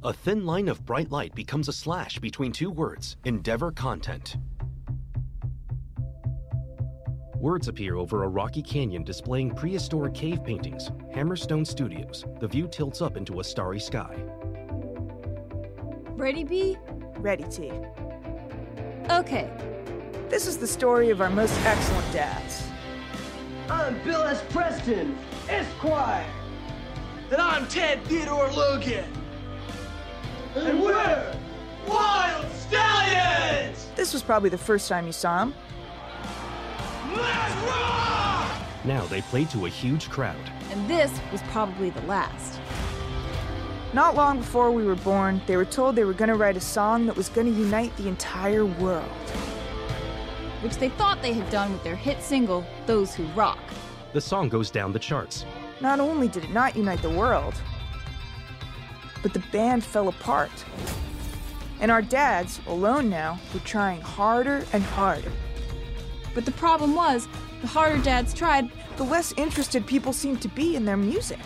A thin line of bright light becomes a slash between two words, Endeavor Content. Words appear over a rocky canyon displaying prehistoric cave paintings. Hammerstone Studios. The view tilts up into a starry sky. Ready, B? Ready, T. Okay. This is the story of our most excellent dads. I'm Bill S. Preston, Esquire. And I'm Ted Theodore Logan. And we're Wild Stallions! This was probably the first time you saw him. Let's rock! Now they play to a huge crowd. And this was probably the last. Not long before we were born, they were told they were going to write a song that was going to unite the entire world. Which they thought they had done with their hit single, Those Who Rock. The song goes down the charts. Not only did it not unite the world, but the band fell apart. And our dads, alone now, were trying harder and harder. But the problem was, the harder dads tried, The less interested people seemed to be in their music.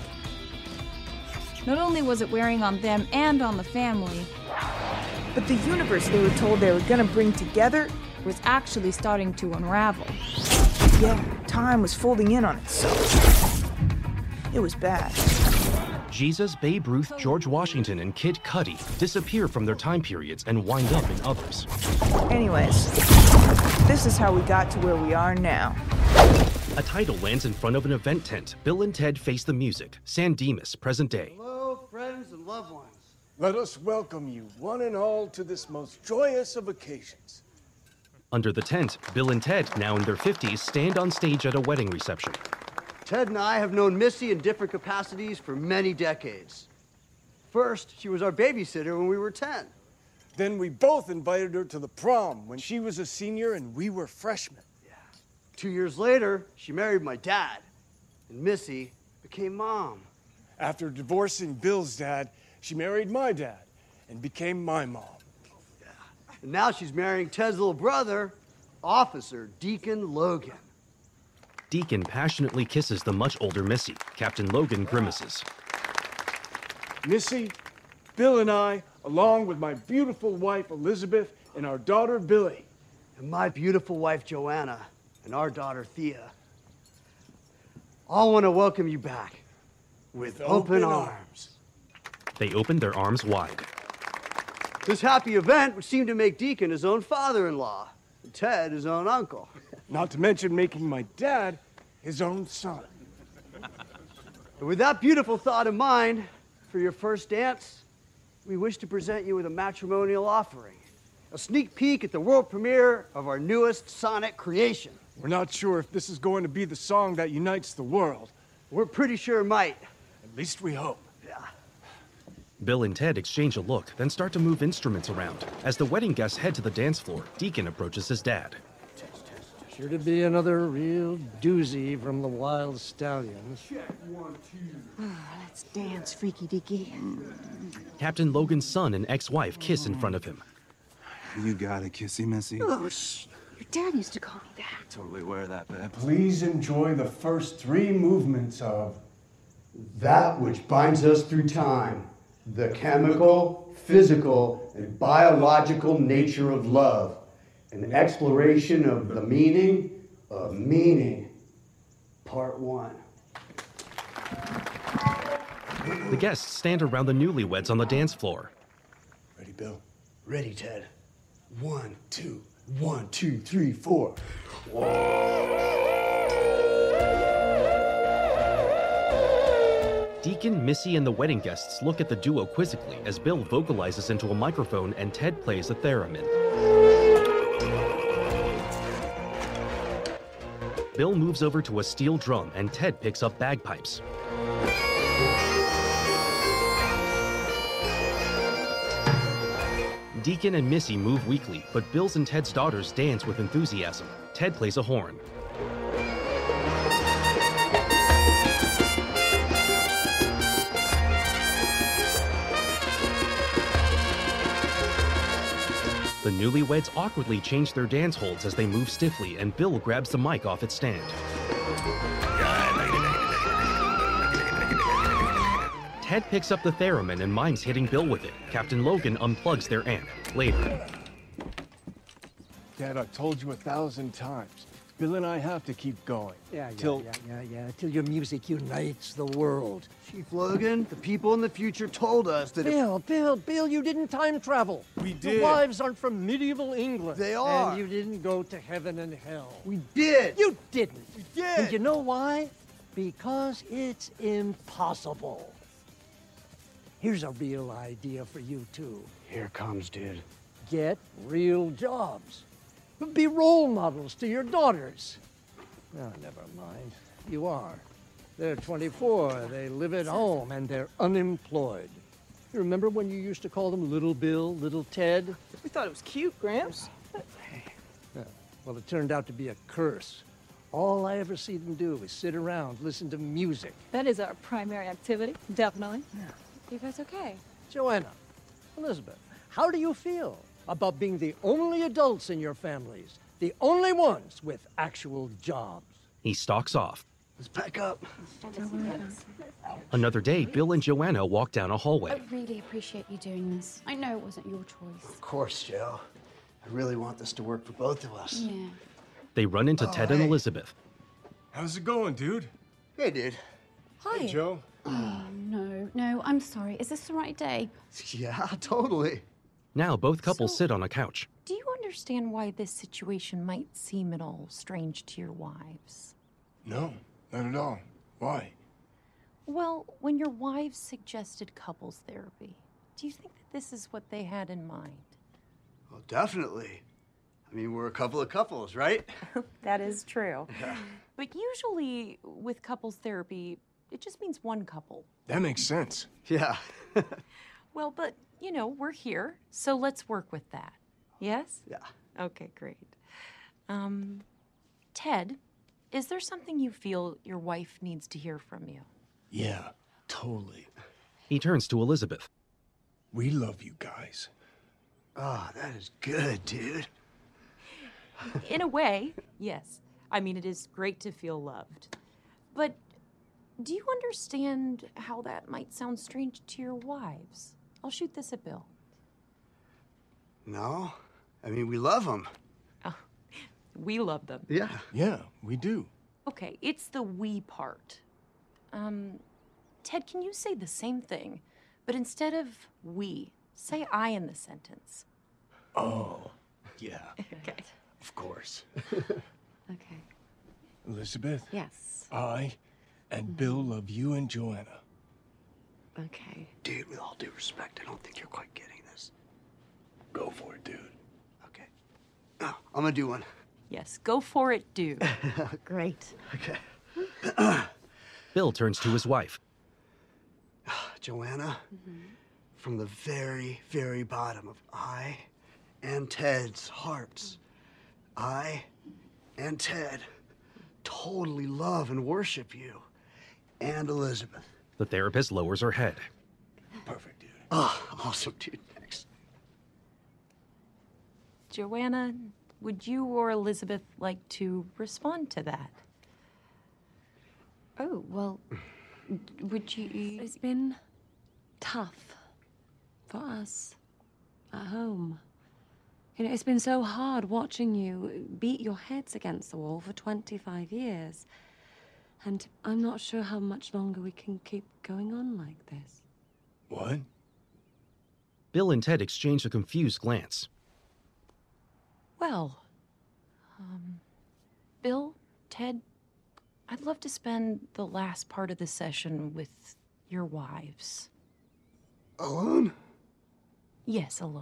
not only was it wearing on them and on the family, But the universe they were told they were going to bring together, was actually starting to unravel. yeah, time was folding in on itself. It was bad. Jesus, Babe Ruth, George Washington, and Kid Cudi disappear from their time periods and wind up in others. Anyways, this is how we got to where we are now. A title lands in front of an event tent. Bill and Ted Face the Music. San Dimas, present day. Hello, friends and loved ones. Let us welcome you, one and all, to this most joyous of occasions. Under the tent, Bill and Ted, now in their 50s, stand on stage at a wedding reception. Ted and I have known Missy in different capacities for many decades. First, she was our babysitter when we were 10. Then we both invited her to the prom when she was a senior and we were freshmen. 2 years later, she married my dad, and Missy became mom. After divorcing Bill's dad, she married my dad and became my mom. And now she's marrying Ted's little brother, Officer Deacon Logan. Deacon passionately kisses the much older Missy. Captain Logan grimaces. Missy, Bill and I, along with my beautiful wife Elizabeth and our daughter Billy. And my beautiful wife Joanna and our daughter Thea. All want to welcome you back with open arms. They open their arms wide. This happy event would seem to make Deacon his own father-in-law, and Ted his own uncle. Not to mention making my dad his own son. And with that beautiful thought in mind, for your first dance, we wish to present you with a matrimonial offering. A sneak peek at the world premiere of our newest sonic creation. We're not sure if this is going to be the song that unites the world. We're pretty sure it might. At least we hope. Yeah. Bill and Ted exchange a look, then start to move instruments around. As the wedding guests head to the dance floor, Deacon approaches his dad. Sure to be another real doozy from the Wild Stallions. Let's dance, freaky deaky. Captain Logan's son and ex-wife kiss in front of him. You got a kissy, Missy? Oh, shh. Your dad used to call me that. Totally aware of that, babe. Please enjoy the first three movements of That which binds us through time, the chemical, physical, and biological nature of love, an exploration of the meaning of meaning. Part 1. The guests stand around the newlyweds on the dance floor. Ready, Bill? Ready, Ted. 1, 2, 1, 2, 3, 4. Deacon, Missy, and the wedding guests look at the duo quizzically as Bill vocalizes into a microphone and Ted plays a theremin. Bill moves over to a steel drum and Ted picks up bagpipes. Deacon and Missy move weakly, but Bill's and Ted's daughters dance with enthusiasm. Ted plays a horn. The newlyweds awkwardly change their dance holds as they move stiffly, and Bill grabs the mic off its stand. Ted picks up the theremin and mimes hitting Bill with it. Captain Logan unplugs their amp. Later, Dad, I've told you 1,000 times. Bill and I have to keep going. Till your music unites the world. Chief Logan, the people in the future told us that Bill, you didn't time travel. We The did. wives aren't from medieval England. They are. And you didn't go to heaven and hell. we did. You didn't. We did. And you know why? Because it's impossible. Here's a real idea for you two. Here comes, dude. Get real jobs. Be role models to your daughters. Oh, never mind. You are. They're 24, they live at home, and they're unemployed. You remember when you used to call them Little Bill, Little Ted? We thought it was cute, Gramps. Yeah. Well, it turned out to be a curse. All I ever see them do is sit around, listen to music. That is our primary activity, definitely. You guys okay? Joanna, Elizabeth, how do you feel about being the only adults in your families, the only ones with actual jobs? he stalks off. Let's pack up. Another day, Bill and Joanna walk down a hallway. I really appreciate you doing this. I know it wasn't your choice. Of course, Joe. I really want this to work for both of us. Yeah. They run into Ted and hey. Elizabeth. How's it going, dude? Hey, dude. Hi. Hey, Joe. Oh, no, I'm sorry. Is this the right day? Yeah, totally. Now both couples sit on a couch. Do you understand why this situation might seem at all strange to your wives? No, not at all. Why? Well, when your wives suggested couples therapy, do you think that this is what they had in mind? Well, definitely. I mean, we're a couple of couples, right? That is true. But usually with couples therapy, it just means one couple. That makes sense. Yeah. Well, but, you know, we're here, so let's work with that. Yes? Yeah. Okay, great. Ted, is there something you feel your wife needs to hear from you? Yeah, totally. He turns to Elizabeth. We love you guys. Oh, that is good, dude. In a way, yes. I mean, it is great to feel loved. But do you understand how that might sound strange to your wives? I'll shoot this at Bill. No? I mean, we love them. Oh, we love them. Yeah. Yeah, we do. Okay, it's the we part. Ted, can you say the same thing, but instead of we, say I in the sentence? Oh, yeah, Okay. of course. Okay. Elizabeth, Yes. I and Bill love you and Joanna. Okay. Dude, with all due respect, I don't think you're quite getting this. Go for it, dude. Okay. Oh, I'm gonna do one. Yes, go for it, dude. Great. Okay. Bill turns to his wife. Joanna, from the very, very bottom of I and Ted's hearts, I and Ted totally love and worship you and Elizabeth. The therapist lowers her head. Perfect, dude. Oh, awesome, dude. Thanks. Joanna, would you or Elizabeth like to respond to that? Oh, well, would you... It's been tough for us at home. You know, it's been so hard watching you beat your heads against the wall for 25 years. And I'm not sure how much longer we can keep going on like this. What? Bill and Ted exchange a confused glance. Well, Bill, Ted, I'd love to spend the last part of the session with your wives. Alone? Yes, alone.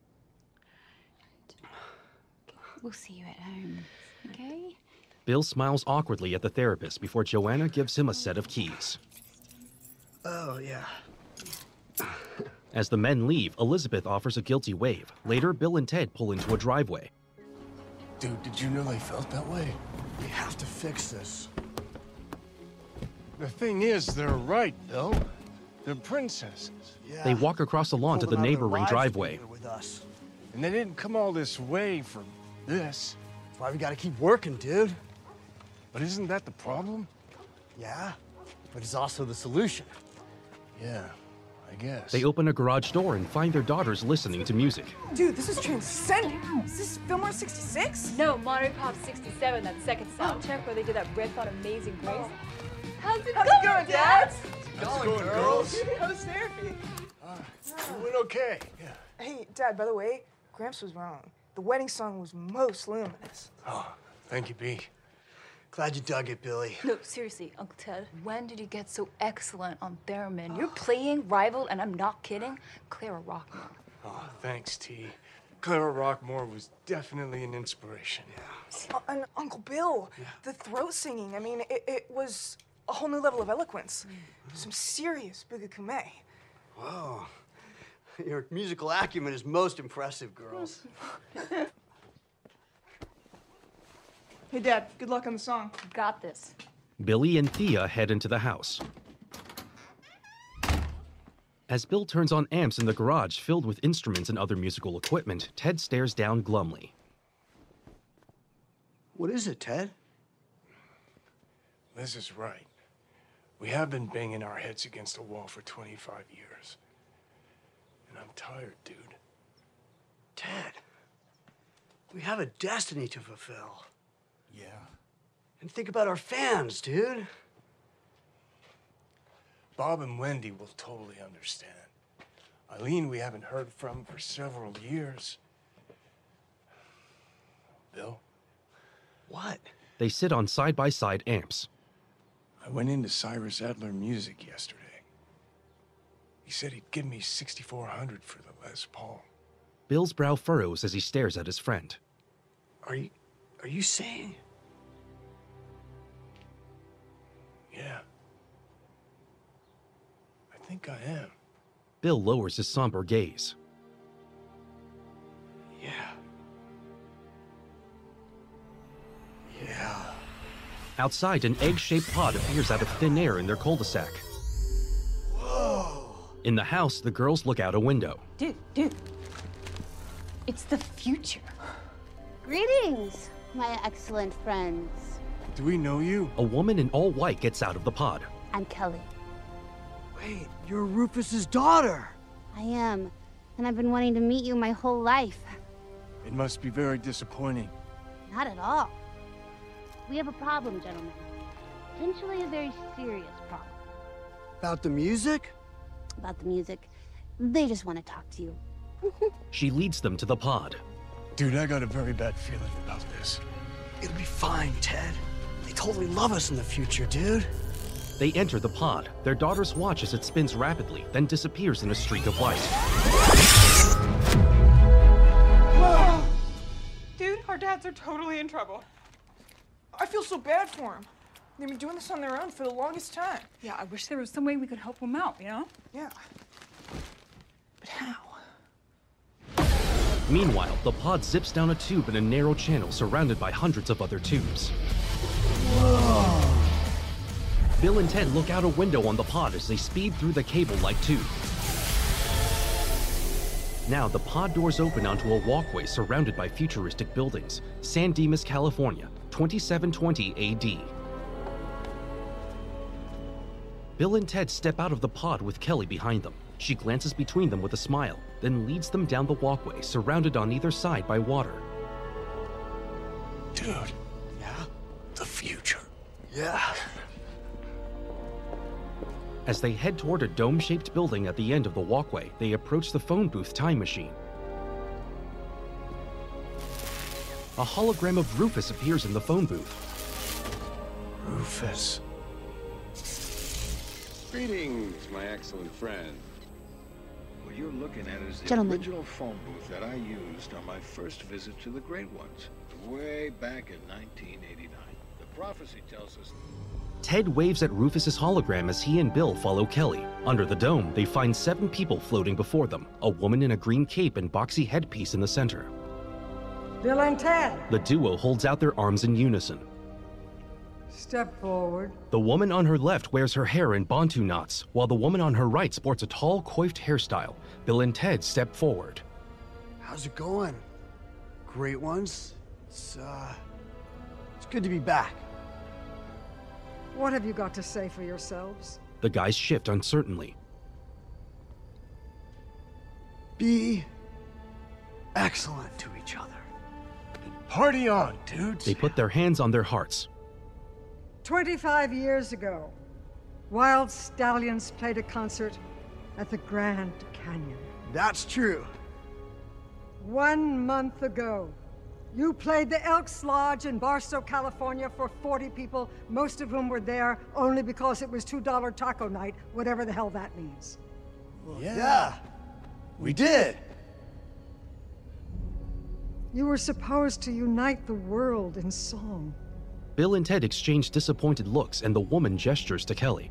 We'll see you at home, okay? Bill smiles awkwardly at the therapist before Joanna gives him a set of keys. Oh, yeah. As the men leave, Elizabeth offers a guilty wave. Later, Bill and Ted pull into a driveway. Dude, did you know they felt that way? We have to fix this. The thing is, they're right, Bill. They're princesses. Yeah. They walk across the lawn to the Pull them out of their neighboring lives driveway. together with us. And they didn't come all this way for this. That's why we gotta keep working, dude. But isn't that the problem? Yeah, but it's also the solution. Yeah. I guess. They open a garage door and find their daughters listening to music. Dude, this is transcending. Is this Fillmore 66? No, Monterey Pop 67, that second sound check where they did that riff on Amazing Grace. How's it going, Dad? How's it going, girls? How's therapy? It went okay. Yeah. Hey, Dad, by the way, Gramps was wrong. The wedding song was most luminous. Oh, thank you, B. Glad you dug it, Billy. No, seriously, Uncle Ted, when did you get so excellent on theremin? You're playing rival, and I'm not kidding, Clara Rockmore. Oh, thanks, T. Clara Rockmore was definitely an inspiration. Yeah. And Uncle Bill, the throat singing, I mean, it was a whole new level of eloquence. Some serious bugakume. Whoa. Your musical acumen is most impressive, girls. Hey, Dad, good luck on the song. Got this. Billy and Thea head into the house. As Bill turns on amps in the garage filled with instruments and other musical equipment, Ted stares down glumly. What is it, Ted? Liz is right. We have been banging our heads against a wall for 25 years. And I'm tired, dude. Ted, we have a destiny to fulfill. Yeah. And think about our fans, dude. Bob and Wendy will totally understand. Eileen, we haven't heard from for several years. Bill? What? They sit on side-by-side amps. I went into Cyrus Adler Music yesterday. He said he'd give me $6,400 for the Les Paul. Bill's brow furrows as he stares at his friend. Are you saying? Yeah. I think I am. Bill lowers his somber gaze. Yeah. Yeah. Outside, an egg-shaped pod appears out of thin air in their cul-de-sac. Whoa! In the house, the girls look out a window. Dude. It's the future. Greetings, my excellent friends. Do we know you? A woman in all white gets out of the pod. I'm Kelly. Wait, you're Rufus's daughter. I am, and I've been wanting to meet you my whole life. It must be very disappointing. Not at all. We have a problem, gentlemen. Potentially a very serious problem. About the music? About the music. They just want to talk to you. She leads them to the pod. Dude, I got a very bad feeling about this. It'll be fine, Ted. They totally love us in the future, dude. They enter the pod. Their daughters watch as it spins rapidly, then disappears in a streak of light. Dude, our dads are totally in trouble. I feel so bad for them. They've been doing this on their own for the longest time. Yeah, I wish there was some way we could help them out, you know? Yeah. But how? Meanwhile, the pod zips down a tube in a narrow channel surrounded by hundreds of other tubes. Whoa! Bill and Ted look out a window on the pod as they speed through the cable-like tube. Now, the pod doors open onto a walkway surrounded by futuristic buildings. San Dimas, California, 2720 AD. Bill and Ted step out of the pod with Kelly behind them. She glances between them with a smile, then leads them down the walkway, surrounded on either side by water. Dude. Yeah? The future. Yeah. As they head toward a dome-shaped building at the end of the walkway, they approach the phone booth time machine. A hologram of Rufus appears in the phone booth. Rufus. Greetings, my excellent friend. What you're looking at is the Gentlemen. original phone booth that I used on my first visit to the Great Ones, way back in 1989. The prophecy tells us... Ted waves at Rufus's hologram as he and Bill follow Kelly. Under the dome, they find 7 people floating before them, a woman in a green cape and boxy headpiece in the center. Bill and Ted, The duo holds out their arms in unison. step forward. The woman on her left wears her hair in bantu knots, while the woman on her right sports a tall, coiffed hairstyle. Bill and Ted step forward. How's it going? Great Ones? It's good to be back. What have you got to say for yourselves? The guys shift uncertainly. Be excellent to each other. Party on, dudes. They put their hands on their hearts. 25 years ago, Wild Stallions played a concert at the Grand Canyon. That's true. 1 month ago, you played the Elks Lodge in Barstow, California for 40 people, most of whom were there only because it was $2 taco night, whatever the hell that means. Yeah, we did. You were supposed to unite the world in song. Bill and Ted exchange disappointed looks, and the woman gestures to Kelly.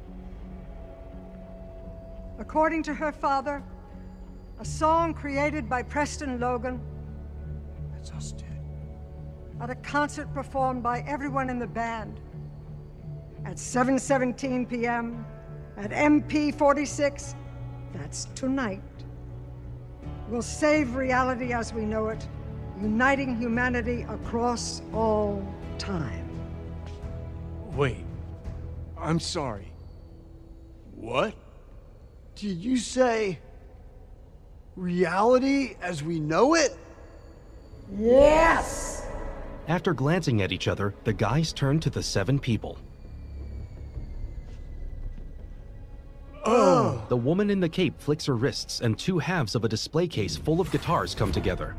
According to her father, a song created by Preston Logan. That's us, dude. At a concert performed by everyone in the band. At 7:17 p.m. at MP46, that's tonight. Will save reality as we know it, uniting humanity across all time. Wait. I'm sorry. What? Did you say reality as we know it? Yes! After glancing at each other, the guys turn to the 7 people. Oh! The woman in the cape flicks her wrists, and 2 halves of a display case full of guitars come together.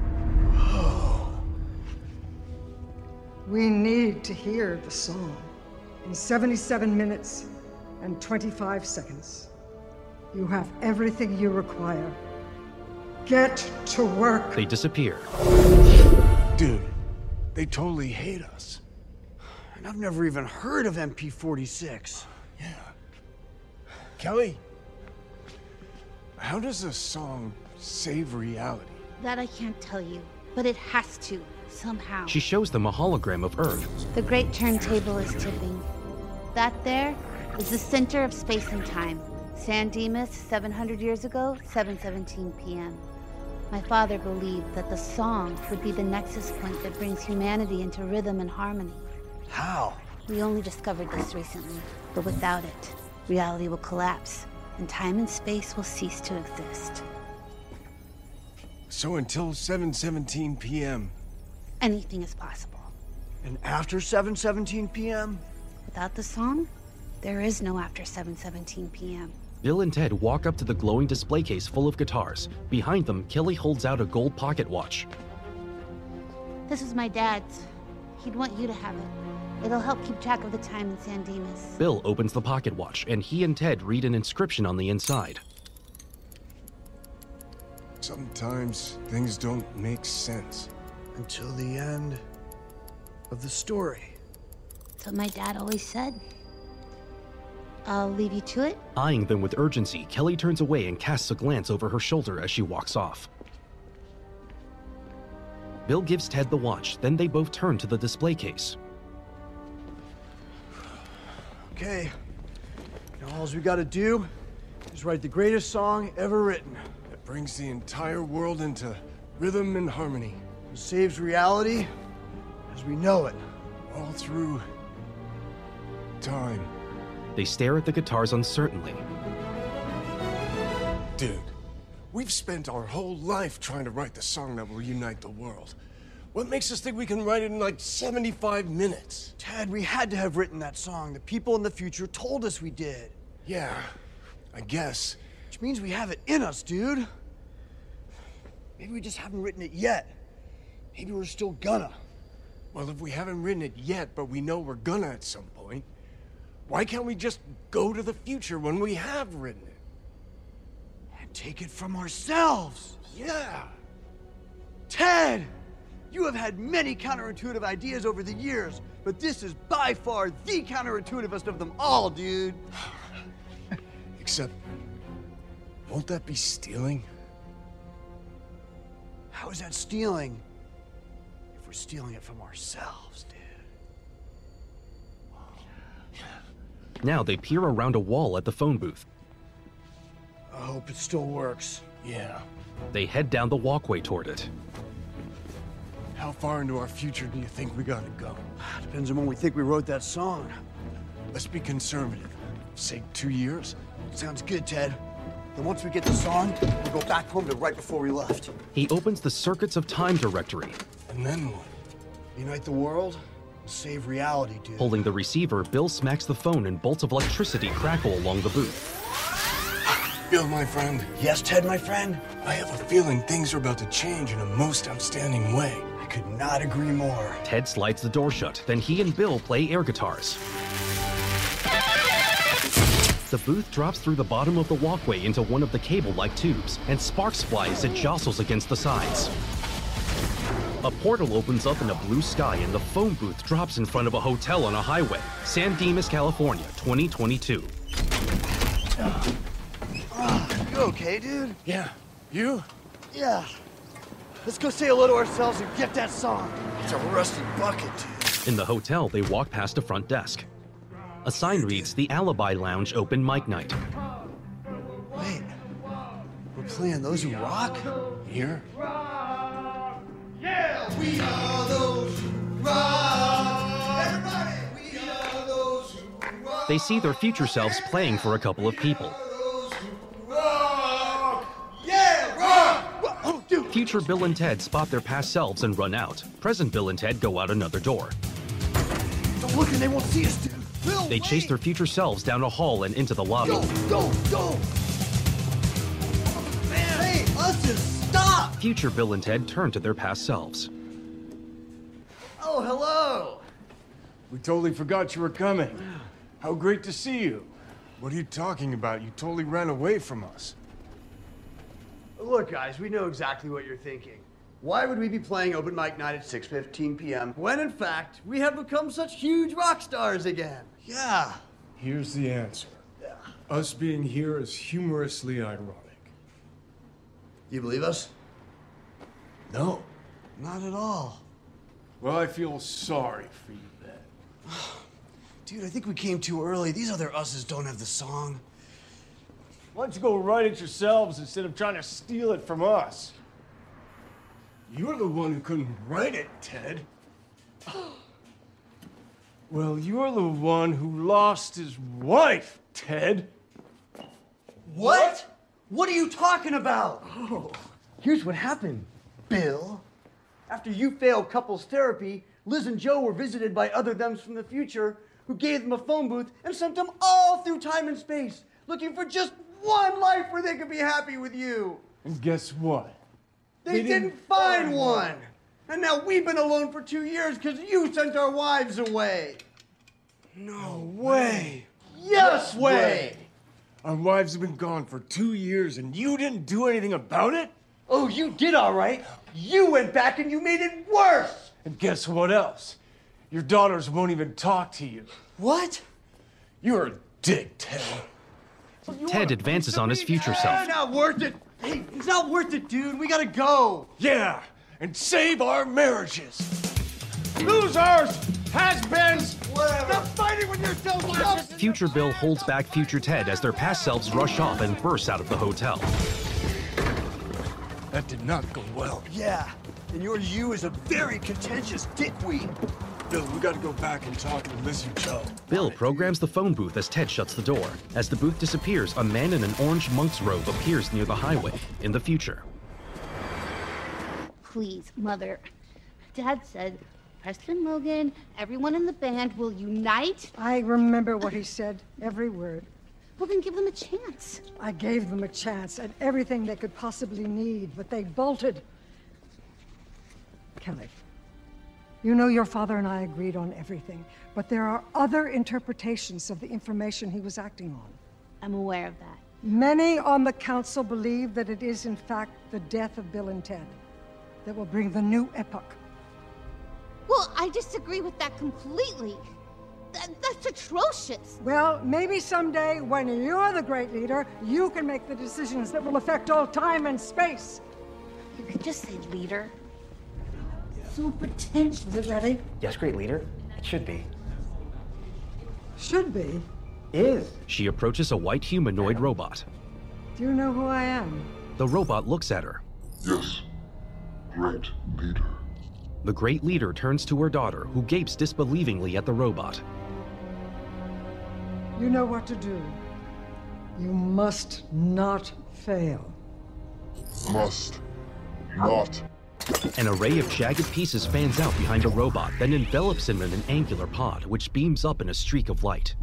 We need to hear the song in 77 minutes and 25 seconds. You have everything you require. Get to work. They disappear. Dude, they totally hate us. And I've never even heard of MP46. Yeah. Kelly, how does a song save reality? That I can't tell you, but it has to, somehow. She shows them a hologram of Earth. The great turntable is tipping. That there is the center of space and time. San Dimas, 700 years ago, 7:17 p.m. My father believed that the song would be the nexus point that brings humanity into rhythm and harmony. How? We only discovered this recently, but without it, reality will collapse, and time and space will cease to exist. So until 7:17 p.m. Anything is possible. And after 7:17 p.m.? Without the song, there is no after 7:17 p.m. Bill and Ted walk up to the glowing display case full of guitars. Behind them, Kelly holds out a gold pocket watch. This is my dad's. He'd want you to have it. It'll help keep track of the time in San Dimas. Bill opens the pocket watch, and he and Ted read an inscription on the inside. Sometimes things don't make sense. Until the end of the story. That's what my dad always said. I'll leave you to it. Eyeing them with urgency, Kelly turns away and casts a glance over her shoulder as she walks off. Bill gives Ted the watch, then they both turn to the display case. Okay. Now all we gotta do is write the greatest song ever written. That brings the entire world into rhythm and harmony. It saves reality as we know it. All through time. They stare at the guitars uncertainly. Dude, we've spent our whole life trying to write the song that will unite the world. What makes us think we can write it in like 75 minutes? Ted, we had to have written that song. The people in the future told us we did. Yeah, I guess. Which means we have it in us, dude. Maybe we just haven't written it yet. Maybe we're still gonna. Well, if we haven't written it yet, but we know we're gonna at some point, why can't we just go to the future when we have written it? And take it from ourselves. Yeah. Ted, you have had many counterintuitive ideas over the years, but this is by far the counterintuitivest of them all, dude. Except, won't that be stealing? How is that stealing? If we're stealing it from ourselves, dude. Now they peer around a wall at the phone booth. I hope it still works. Yeah. They head down the walkway toward it. How far into our future do you think we gotta go? Depends on when we think we wrote that song. Let's be conservative. Say 2 years? Sounds good, Ted. Then once we get the song, we'll go back home to right before we left. He opens the Circuits of Time directory. And then what? Unite the world? Save reality, dude. Pulling the receiver, Bill smacks the phone and bolts of electricity crackle along the booth. Bill, my friend. Yes, Ted, my friend? I have a feeling things are about to change in a most outstanding way. I could not agree more. Ted slides the door shut, then he and Bill play air guitars. The booth drops through the bottom of the walkway into one of the cable-like tubes, and sparks fly as it jostles against the sides. A portal opens up in a blue sky and the phone booth drops in front of a hotel on a highway. San Dimas, California, 2022. You okay, dude? Yeah. You? Yeah. Let's go say hello to ourselves and get that song. It's a rusty bucket, dude. In the hotel, they walk past a front desk. A sign reads, The Alibi Lounge Open Mic Night. Wait. We're playing Those Who Rock? Here? Yeah, we are those who rock. Everybody, we are those who rock. They see their future selves playing for a couple of people. Rock. Yeah, rock. Oh, dude. Future Bill and Ted spot their past selves and run out. Present Bill and Ted go out another door. Don't look and they won't see us, dude. Bill, They chase their future selves down a hall and into the lobby. Go! Man, hey, Us's, stop! Future Bill and Ted turn to their past selves. Oh, hello. We totally forgot you were coming. How great to see you. What are you talking about? You totally ran away from us. Look, guys, we know exactly what you're thinking. Why would we be playing open mic night at 6:15 p.m. when, in fact, we have become such huge rock stars again? Yeah. Here's the answer. Us being here is humorously ironic. You believe us? No. Not at all. Well, I feel sorry for you then. Dude, I think we came too early. These other Us's don't have the song. Why don't you go write it yourselves instead of trying to steal it from us? You're the one who couldn't write it, Ted. Well, you're the one who lost his wife, Ted. What? What are you talking about? Oh, here's what happened, Bill. After you failed couples therapy, Liz and Joe were visited by other thems from the future who gave them a phone booth and sent them all through time and space, looking for just one life where they could be happy with you. And guess what? They didn't find one. And now we've been alone for 2 years because you sent our wives away. No way. Yes way. Our wives have been gone for 2 years and you didn't do anything about it? Oh, you did all right. You went back and you made it worse. And guess what else? Your daughters won't even talk to you. What? You're a dick, Ted. Ted advances on his future It's self. not worth it. Hey, it's not worth it, dude. We gotta go. Yeah, and save our marriages. Losers! Has-beens! Stop fighting with yourself. Future Bill holds back Future Ted as their past selves rush off and burst out of the hotel. That did not go well. Yeah, and your you is a very contentious dickweed. Bill, we gotta go back and talk to Liz and Joe. Bill programs the phone booth as Ted shuts the door. As the booth disappears, a man in an orange monk's robe appears near the highway in the future. Please, Mother. Dad said, Preston Logan, everyone in the band will unite. I remember what he said, every word. Well, then give them a chance. I gave them a chance at everything they could possibly need, but they bolted. Kelly, you know your father and I agreed on everything, but there are other interpretations of the information he was acting on. I'm aware of that. Many on the council believe that it is, in fact, the death of Bill and Ted that will bring the new epoch. Well, I disagree with that completely. That's atrocious. Well, maybe someday, when you're the great leader, you can make the decisions that will affect all time and space. You could just say leader. So pretentious. Is it ready? Yes, great leader. It should be. Should be. Is. She approaches a white humanoid robot. Do you know who I am? The robot looks at her. Yes, great leader. The great leader turns to her daughter, who gapes disbelievingly at the robot. You know what to do. You must not fail. Must not. An array of jagged pieces fans out behind a robot, then envelops him in an angular pod, which beams up in a streak of light.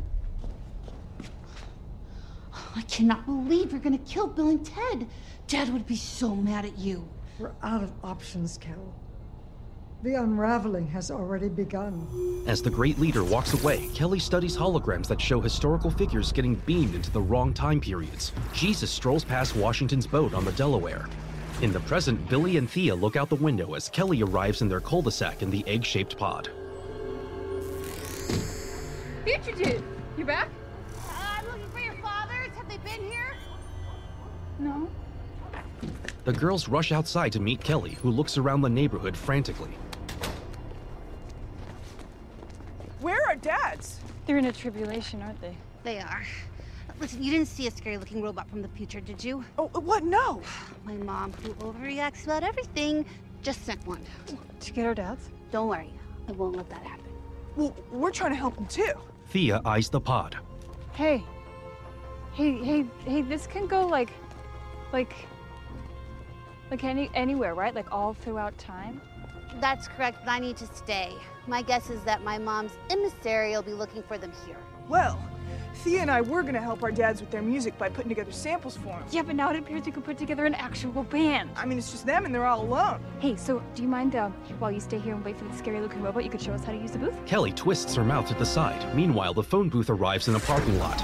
I cannot believe you're gonna kill Bill and Ted. Dad would be so mad at you. We're out of options, Kel. The unraveling has already begun. As the great leader walks away, Kelly studies holograms that show historical figures getting beamed into the wrong time periods. Jesus strolls past Washington's boat on the Delaware. In the present, Billy and Thea look out the window as Kelly arrives in their cul-de-sac in the egg-shaped pod. Future dude, you back? I'm looking for your fathers. Have they been here? No. The girls rush outside to meet Kelly, who looks around the neighborhood frantically. Where are dads? They're in a tribulation, aren't they? They are. Listen, you didn't see a scary-looking robot from the future, did you? Oh, what? No. My mom, who overreacts about everything, just sent one. To get our dads? Don't worry. I won't let that happen. Well, we're trying to help them too. Thea eyes the pod. Hey, this can go like anywhere, right? Like all throughout time? That's correct, but I need to stay. My guess is that my mom's emissary will be looking for them here. Well, Thea and I were gonna help our dads with their music by putting together samples for them. Yeah, but now it appears you could put together an actual band. I mean, it's just them and they're all alone. Hey, so do you mind while you stay here and wait for the scary-looking robot, you could show us how to use the booth? Kelly twists her mouth to the side. Meanwhile, the phone booth arrives in a parking lot.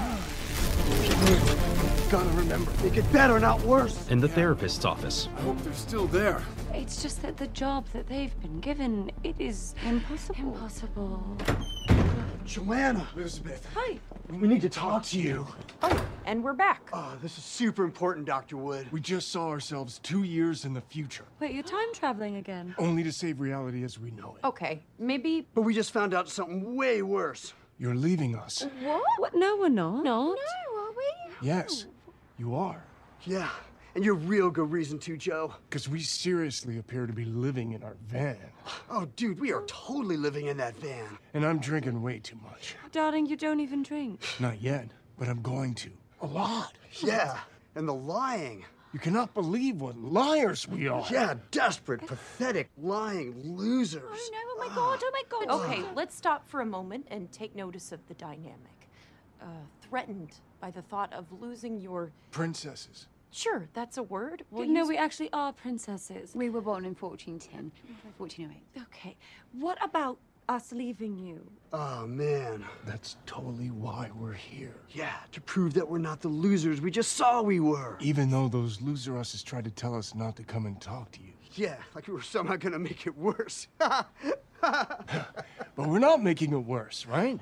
Gotta remember. Make it better, not worse. In the therapist's office. I hope they're still there. It's just that the job that they've been given, it is impossible. Joanna. Elizabeth. Hi. We need to talk to you. Oh, and we're back. Oh, this is super important, Dr. Wood. We just saw ourselves 2 years in the future. Wait, you're time traveling again? Only to save reality as we know it. Okay, maybe... But we just found out something way worse. You're leaving us. What? No, we're not. No, are we? Yes, you are. Yeah, and you're real good reason to, Joe. Because we seriously appear to be living in our van. Oh, dude, we are totally living in that van. And I'm drinking way too much. Darling, you don't even drink. Not yet, but I'm going to. A lot. Yeah, and the lying. You cannot believe what liars we are. Yeah, desperate, pathetic, lying losers. Oh no, oh my god. Okay, let's stop for a moment and take notice of the dynamic. Threatened by the thought of losing your... Princesses. Sure, that's a word. No, we actually are princesses. We were born in 1410, 1408. Okay, what about us leaving you? Oh, man. That's totally why we're here. Yeah, to prove that we're not the losers we just saw we were. Even though those loser-usses tried to tell us not to come and talk to you. Yeah, like we were somehow gonna make it worse. But we're not making it worse, right?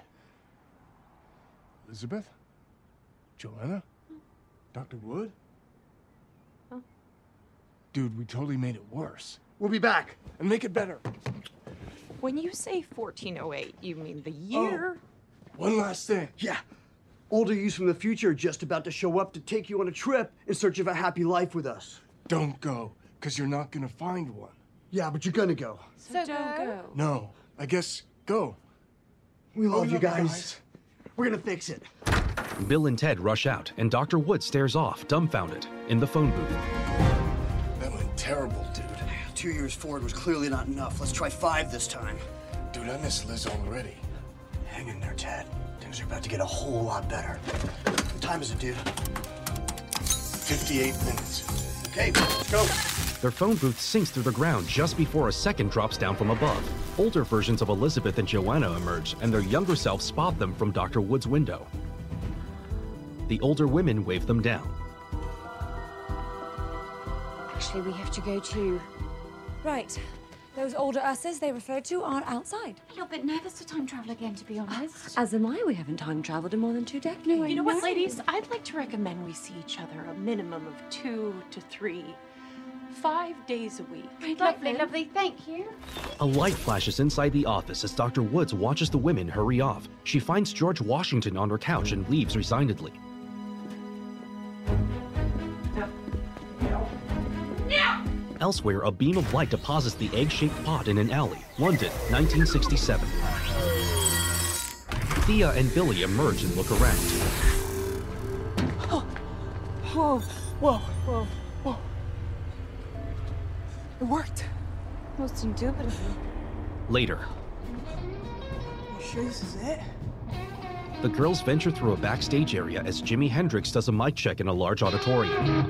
Elizabeth? Joanna? Dr. Wood? Huh? Dude, we totally made it worse. We'll be back. And make it better. When you say 1408, you mean the year? Oh, one last thing. Yeah. Older yous from the future are just about to show up to take you on a trip in search of a happy life with us. Don't go, because you're not gonna find one. Yeah, but you're gonna go. So don't go. No, I guess go. We love you guys. We're gonna fix it. Bill and Ted rush out, and Dr. Wood stares off, dumbfounded, in the phone booth. That went terrible, dude. 2 years forward was clearly not enough. Let's try 5 this time. Dude, I miss Liz already. Hang in there, Ted. Things are about to get a whole lot better. What time is it, dude? 58 minutes. Okay, let's go. Their phone booth sinks through the ground just before a second drops down from above. Older versions of Elizabeth and Joanna emerge, and their younger selves spot them from Dr. Wood's window. The older women wave them down. Actually, we have to go too. Right. Those older usses they referred to are outside. A little bit nervous to time travel again, to be honest. As am I. We haven't time traveled in more than 2 decades. No, You know what, ladies? I'd like to recommend we see each other a minimum of 2 to 3, 5 days a week. Lovely, lovely. Thank you. A light flashes inside the office as Dr. Woods watches the women hurry off. She finds George Washington on her couch and leaves resignedly. Elsewhere, a beam of light deposits the egg-shaped pod in an alley. London, 1967. Thea and Billy emerge and look around. Whoa, whoa, whoa, whoa. It worked. Most indubitably. Later, You sure this is it? the girls venture through a backstage area as Jimi Hendrix does a mic check in a large auditorium.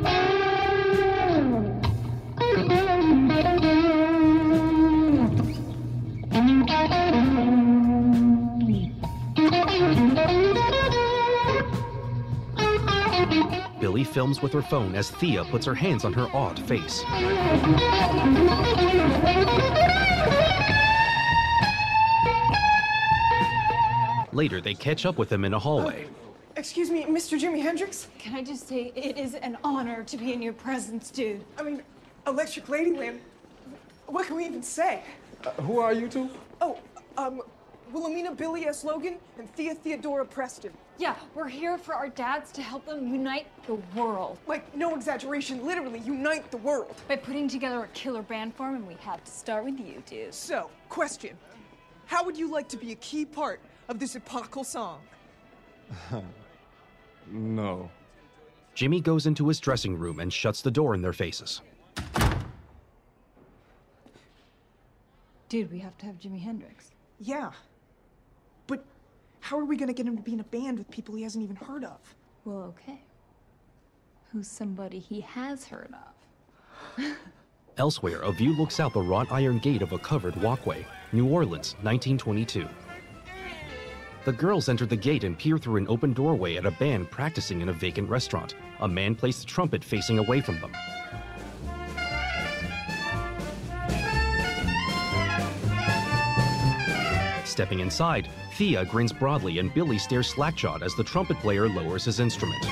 Billy films with her phone as Thea puts her hands on her awed face. Later, they catch up with him in a hallway. Excuse me, Mr. Jimi Hendrix? Can I just say, it is an honor to be in your presence, dude. I mean, Electric Ladyland. What can we even say? Who are you two? Oh, Wilhelmina Billy S. Logan and Thea Theodora Preston. Yeah, we're here for our dads to help them unite the world. Like, no exaggeration, literally unite the world. By putting together a killer band for 'em, and we have to start with you, dude. So, question. How would you like to be a key part of this epochal song? No. Jimmy goes into his dressing room and shuts the door in their faces. Dude, we have to have Jimi Hendrix. Yeah. But how are we gonna get him to be in a band with people he hasn't even heard of? Well, okay. Who's somebody he has heard of? Elsewhere, a view looks out the wrought iron gate of a covered walkway. New Orleans, 1922. The girls enter the gate and peer through an open doorway at a band practicing in a vacant restaurant. A man plays the trumpet facing away from them. Stepping inside, Thea grins broadly and Billy stares slack-jawed as the trumpet player lowers his instrument.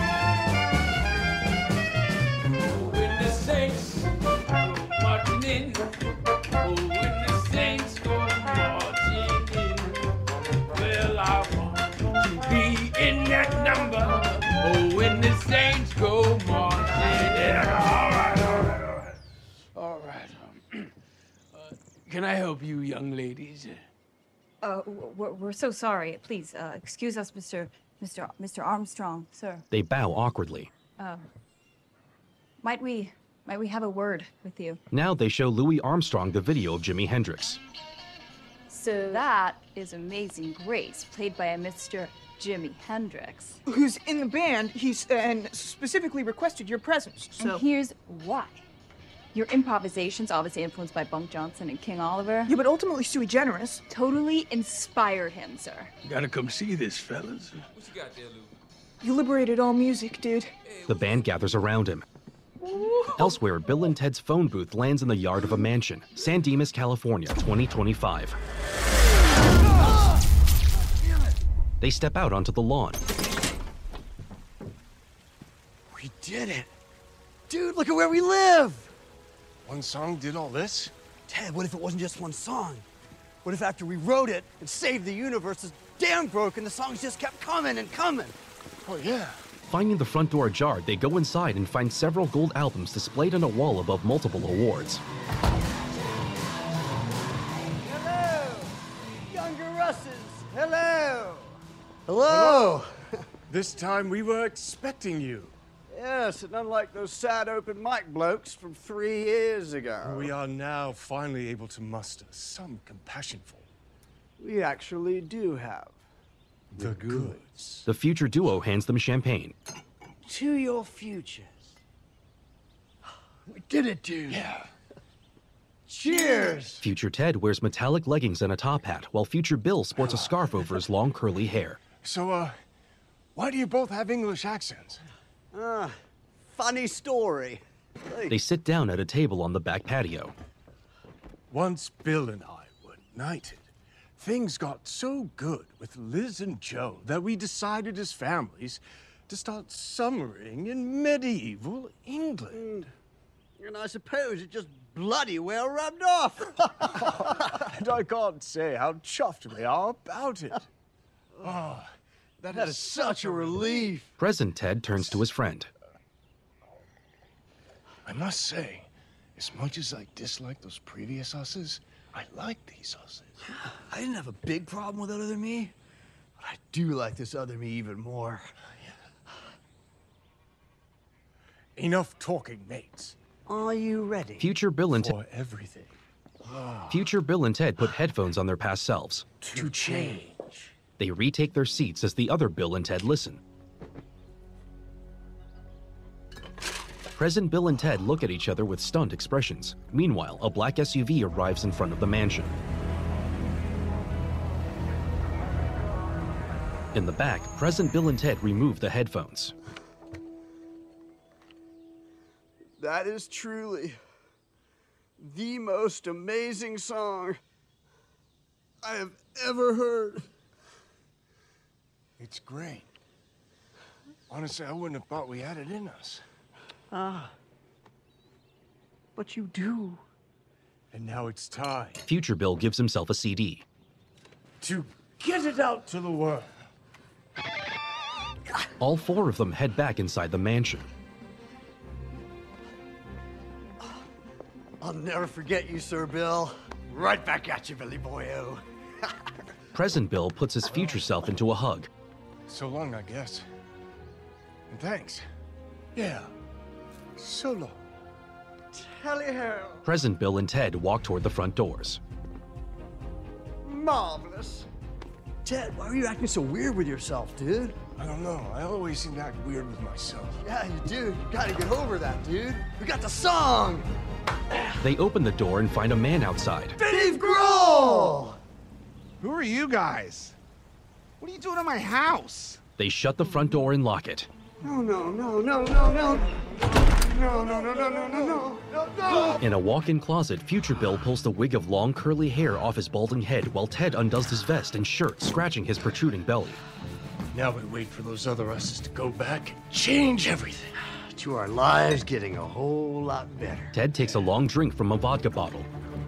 Can I help you, young ladies? We're so sorry. Please, excuse us, Mr. Armstrong, sir. They bow awkwardly. Might we have a word with you? Now they show Louis Armstrong the video of Jimi Hendrix. So that is Amazing Grace, played by a Mr. Jimi Hendrix. Who's in the band, and specifically requested your presence, so... And here's why. Your improvisations, obviously influenced by Bunk Johnson and King Oliver. Yeah, but ultimately sui generis. Totally inspired him, sir. You gotta come see this, fellas. What you got there, Lou? You liberated all music, dude. The band gathers around him. Elsewhere, Bill and Ted's phone booth lands in the yard of a mansion. San Dimas, California, 2025. They step out onto the lawn. We did it! Dude, look at where we live! One song did all this? Ted, what if it wasn't just one song? What if after we wrote it and saved the universe, this dam broke and the songs just kept coming and coming? Oh, yeah. Finding the front door ajar, they go inside and find several gold albums displayed on a wall above multiple awards. Hello! Younger Russes! Hello! Hello! This time we were expecting you. Yes, and unlike those sad open mic blokes from 3 years ago. We are now finally able to muster some compassion for We actually do have the goods. The future duo hands them champagne. To your futures. We did it, dude. Yeah. Cheers! Future Ted wears metallic leggings and a top hat, while future Bill sports a scarf over his long curly hair. So, why do you both have English accents? Funny story. They sit down at a table on the back patio. Once Bill and I were knighted, things got so good with Liz and Joe that we decided as families to start summering in medieval England. And I suppose it just bloody well rubbed off. And I can't say how chuffed we are about it. Oh, that is such a relief. Present Ted turns to his friend. I must say, as much as I dislike those previous us's, I like these us's. I didn't have a big problem with other me, but I do like this other me even more. Enough talking, mates. Are you ready? Future Bill and For everything. Future Bill and Ted put headphones on their past selves. To change. They retake their seats as the other Bill and Ted listen. Present Bill and Ted look at each other with stunned expressions. Meanwhile, a black SUV arrives in front of the mansion. In the back, present Bill and Ted remove the headphones. That is truly the most amazing song I have ever heard. It's great. Honestly, I wouldn't have thought we had it in us. But you do. And now it's time Future Bill gives himself a CD. to get it out to the world. All four of them head back inside the mansion. I'll never forget you, Sir Bill. Right back at you, Billy Boyo. Present Bill puts his future self into a hug. So long, I guess. And thanks. Yeah. So long. Tally-ho. Present Bill and Ted walk toward the front doors. Marvelous. Ted, why were you acting so weird with yourself, dude? I don't know. I always seem to act weird with myself. Yeah, you do. You gotta get over that, dude. We got the song! They open the door and find a man outside. Dave Grohl! Who are you guys? What are you doing in my house? They shut the front door and lock it. No, no, no, no, no, no. No, no, no, no, no, no, no, no, no. In a walk-in closet, Future Bill pulls the wig of long curly hair off his balding head while Ted undoes his vest and shirt, scratching his protruding belly. Now we wait for those other us's to go back and change everything. To our lives getting a whole lot better. Ted takes a long drink from a vodka bottle.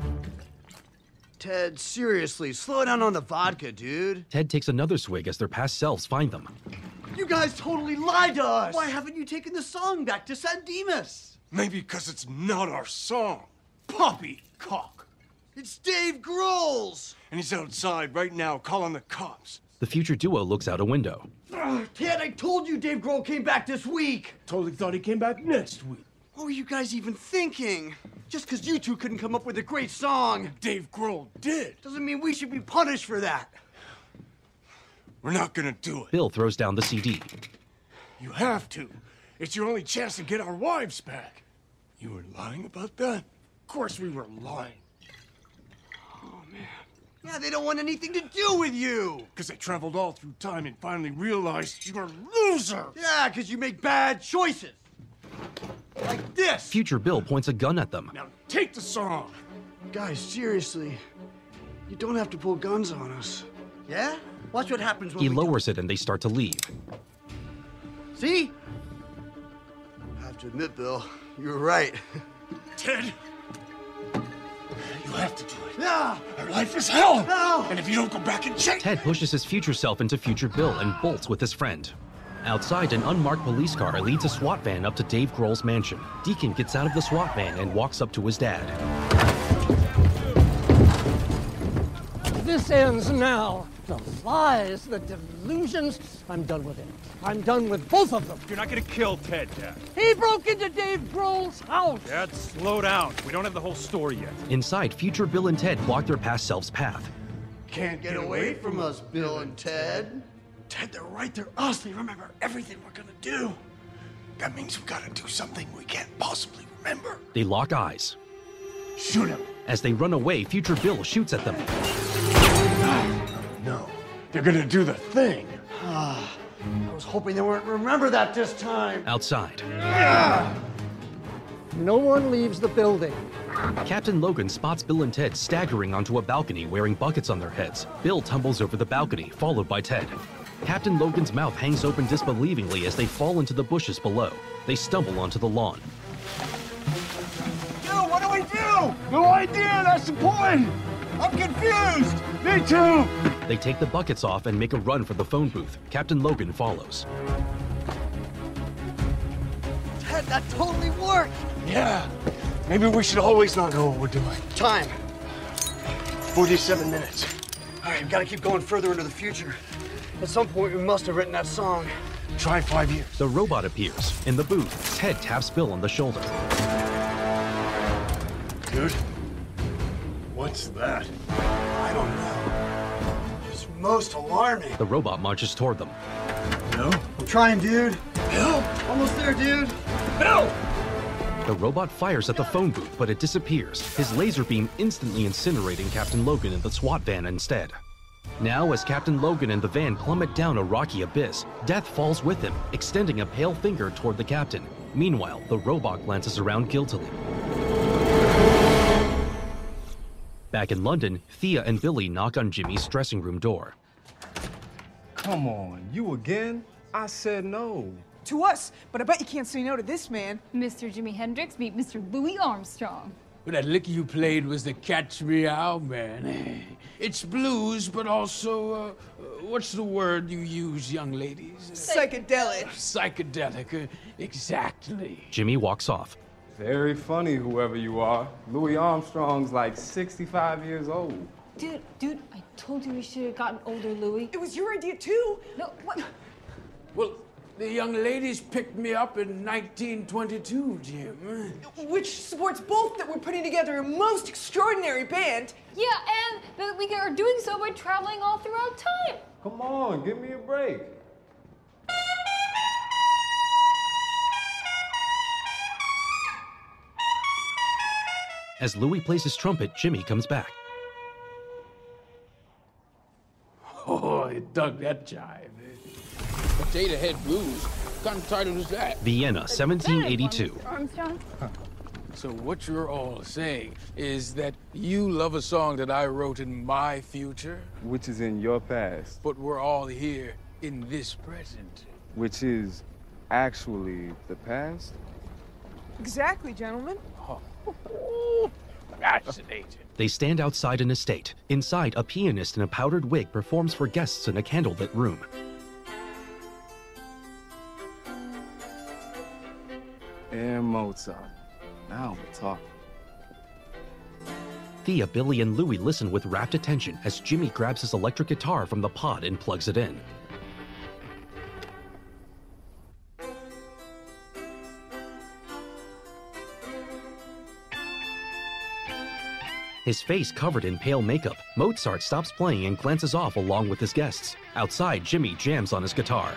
Ted, seriously, slow down on the vodka, dude. Ted takes another swig as their past selves find them. You guys totally lied to us! Why haven't you taken the song back to San Dimas? Maybe because it's not our song. Poppycock. It's Dave Grohl's! And he's outside right now calling the cops. The future duo looks out a window. Ted, I told you Dave Grohl came back this week! Totally thought he came back next week. What were you guys even thinking? Just because you two couldn't come up with a great song. Dave Grohl did. Doesn't mean we should be punished for that. We're not gonna do it. Bill throws down the CD. You have to. It's your only chance to get our wives back. You were lying about that? Of course we were lying. Oh, man. Yeah, they don't want anything to do with you. Because they traveled all through time and finally realized you're a loser. Yeah, because you make bad choices. Like this. Future Bill points a gun at them. Now take the song. Guys, seriously. You don't have to pull guns on us. Yeah? Watch what happens when He we lowers it and they start to leave. See? I have to admit, Bill, you were right. Ted, you have to do it. Yeah! Our life is hell! No! And if you don't go back and check... Ted pushes his future self into Future Bill and bolts with his friend. Outside, an unmarked police car leads a SWAT van up to Dave Grohl's mansion. Deacon gets out of the SWAT van and walks up to his dad. This ends now. The lies, the delusions. I'm done with it. I'm done with both of them. You're not gonna kill Ted, Dad. He broke into Dave Grohl's house. Dad, slow down. We don't have the whole story yet. Inside, Future Bill and Ted walk their past selves' path. Can't get away from us, Bill and Ted. Ted, they're right. They're us. They remember everything we're gonna do. That means we gotta do something we can't possibly remember. They lock eyes. Shoot him. As they run away, Future Bill shoots at them. No, they're gonna do the thing. I was hoping they weren't remember that this time. Outside, No one leaves the building. Captain Logan spots Bill and Ted staggering onto a balcony wearing buckets on their heads. Bill tumbles over the balcony, followed by Ted. Captain Logan's mouth hangs open disbelievingly as they fall into the bushes below. They stumble onto the lawn. Yo, what do we do? No idea, that's the point. I'm confused. Me too. They take the buckets off and make a run for the phone booth. Captain Logan follows. Ted, that totally worked. Yeah. Maybe we should always not know what we're doing. Time. 47 minutes. All right, we gotta keep going further into the future. At some point, we must have written that song. Try 5 years. The robot appears. In the booth, Ted taps Bill on the shoulder. Dude, what's that? I don't know. It's most alarming. The robot marches toward them. No? I'm trying, dude. Bill? Almost there, dude. Bill! The robot fires at the phone booth, but it disappears, his laser beam instantly incinerating Captain Logan in the SWAT van instead. Now, as Captain Logan and the van plummet down a rocky abyss, Death falls with him, extending a pale finger toward the captain. Meanwhile, the robot glances around guiltily. Back in London, Thea and Billy knock on Jimmy's dressing room door. Come on, you again? I said no. To us, but I bet you can't say no to this man. Mr. Jimi Hendrix, meet Mr. Louis Armstrong. But that lick you played was the Catch Me Out, man. It's blues, but also, what's the word you use, young ladies? Psychedelic. Psychedelic, exactly. Jimmy walks off. Very funny, whoever you are. Louis Armstrong's like 65 years old. Dude, I told you we should have gotten older, Louis. It was your idea, too. No, what? Well, the young ladies picked me up in 1922, Jim. Which supports both that we're putting together a most extraordinary band. Yeah, and that we are doing so by traveling all throughout time. Come on, give me a break. As Louis plays his trumpet, Jimmy comes back. Oh, I dug that jive. Potato Head Blues. What kind of title is that? Vienna, 1782. Armstrong? So what you're all saying is that you love a song that I wrote in my future? Which is in your past. But we're all here in this present. Which is actually the past? Exactly, gentlemen. Fascinating. They stand outside an estate. Inside, a pianist in a powdered wig performs for guests in a candlelit room. And Mozart. Now we're talking. Thea, Billy, and Louie listen with rapt attention as Jimmy grabs his electric guitar from the pod and plugs it in. His face covered in pale makeup, Mozart stops playing and glances off along with his guests. Outside, Jimmy jams on his guitar.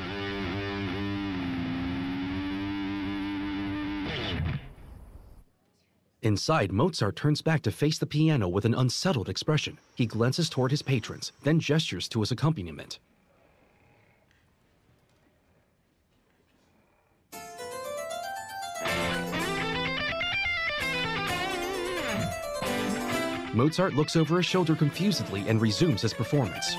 Inside, Mozart turns back to face the piano with an unsettled expression. He glances toward his patrons, then gestures to his accompaniment. Mozart looks over his shoulder confusedly and resumes his performance.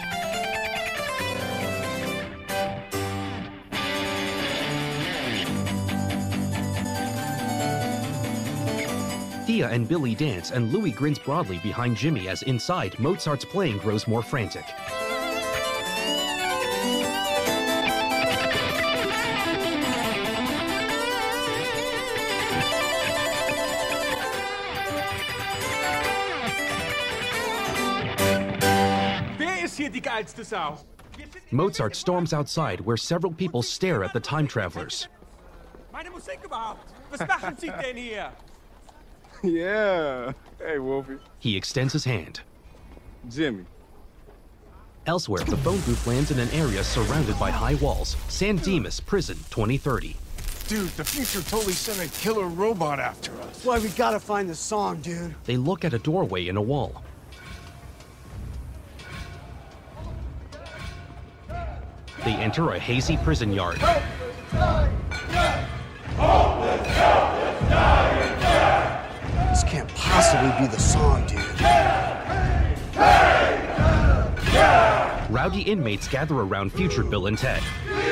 Thea and Billy dance, and Louis grins broadly behind Jimmy as inside, Mozart's playing grows more frantic. Wer ist hier die geilste Sau? Mozart storms outside, where several people stare at the time travelers. Meine Musik überhaupt? Was machen Sie denn hier? Yeah. Hey, Wolfie. He extends his hand. Jimmy. Elsewhere, the phone booth lands in an area surrounded by high walls. San Dimas Prison 2030. Dude, the future totally sent a killer robot after us. That's why we gotta find the song, dude. They look at a doorway in a wall. They enter a hazy prison yard. This can't possibly be the song, dude. Rowdy inmates gather around future Bill and Ted.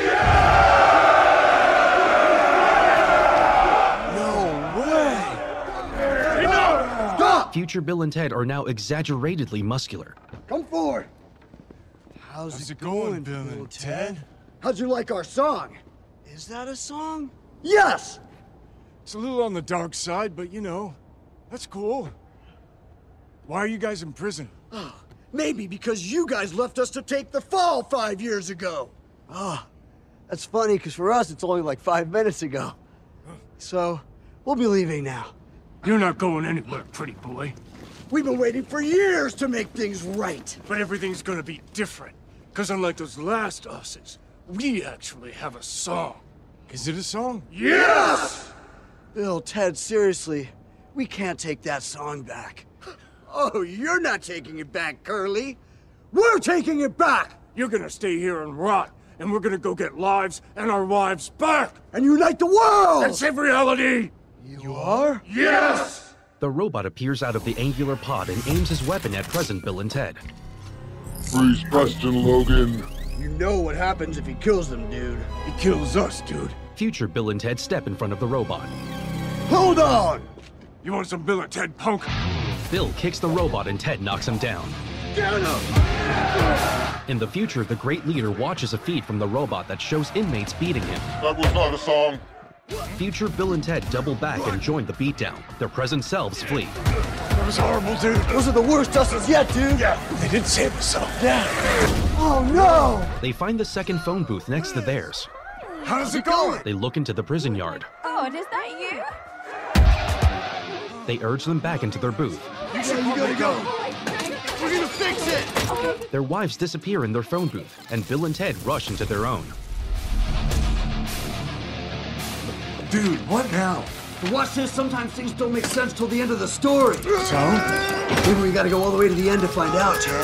No way! Stop! Future Bill and Ted are now exaggeratedly muscular. Come forward. How's it going, Bill and Ted? How'd you like our song? Is that a song? Yes! It's a little on the dark side, but you know, that's cool. Why are you guys in prison? Maybe because you guys left us to take the fall 5 years ago. That's funny, because for us, it's only like 5 minutes ago. So, we'll be leaving now. You're not going anywhere, pretty boy. We've been waiting for years to make things right. But everything's gonna be different. Because unlike those last us's, we actually have a song. Is it a song? Yes! Bill, Ted, seriously, we can't take that song back. Oh, you're not taking it back, Curly. We're taking it back! You're gonna stay here and rot, and we're gonna go get lives and our wives back! And unite the world! And save reality! You are? Yes! The robot appears out of the angular pod and aims his weapon at present Bill and Ted. Freeze Preston, Logan. You know what happens if he kills them, dude. He kills us, dude. Future Bill and Ted step in front of the robot. Hold on! You want some Bill and Ted, punk? Bill kicks the robot and Ted knocks him down. Get him! In the future, the Great Leader watches a feed from the robot that shows inmates beating him. That was not a song. Future Bill and Ted double back and join the beatdown. Their present selves flee. That was horrible, dude. Those are the worst Dusters yet, dude. Yeah, they didn't save us, so. Yeah. Oh, no! They find the second phone booth next to theirs. How's it going? They look into the prison yard. Oh, and is that you? They urge them back into their booth. You gotta go. We're gonna fix it! Their wives disappear in their phone booth, and Bill and Ted rush into their own. Dude, what now? But watch this, sometimes things don't make sense till the end of the story. So? Maybe we gotta go all the way to the end to find out, Ted.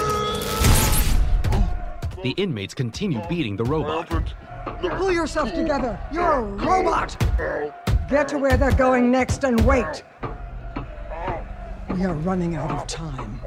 The inmates continue beating the robot. Pull yourself together. You're a robot. Get to where they're going next and wait. We are running out of time.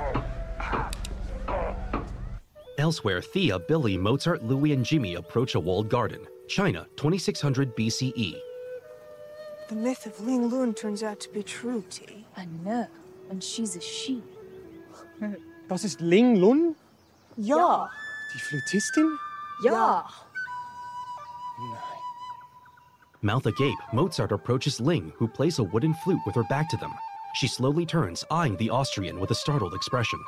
Elsewhere, Thea, Billy, Mozart, Louis, and Jimmy approach a walled garden. China, 2600 BCE. The myth of Ling Lun turns out to be true, T. I know. And she's a she. Das ist Ling Lun? Ja. Die Flötistin? Ja. Mouth agape, Mozart approaches Ling, who plays a wooden flute with her back to them. She slowly turns, eyeing the Austrian with a startled expression.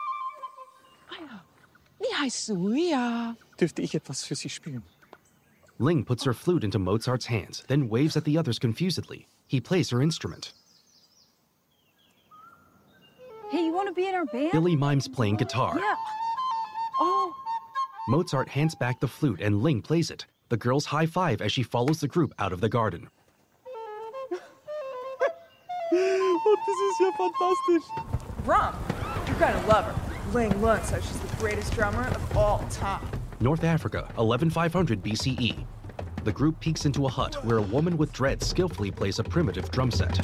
Wie heißt du, ja? Dürfte ich etwas für Sie spielen? Ling puts her flute into Mozart's hands, then waves at the others confusedly. He plays her instrument. Hey, you want to be in our band? Billy mimes playing guitar. Yeah. Oh. Mozart hands back the flute and Ling plays it. The girls high-five as she follows the group out of the garden. Oh, das ist ja fantastisch. Rum, you're gonna love her. Ling Lun says she's the greatest drummer of all time. North Africa, 11500 BCE. The group peeks into a hut where a woman with dreads skillfully plays a primitive drum set.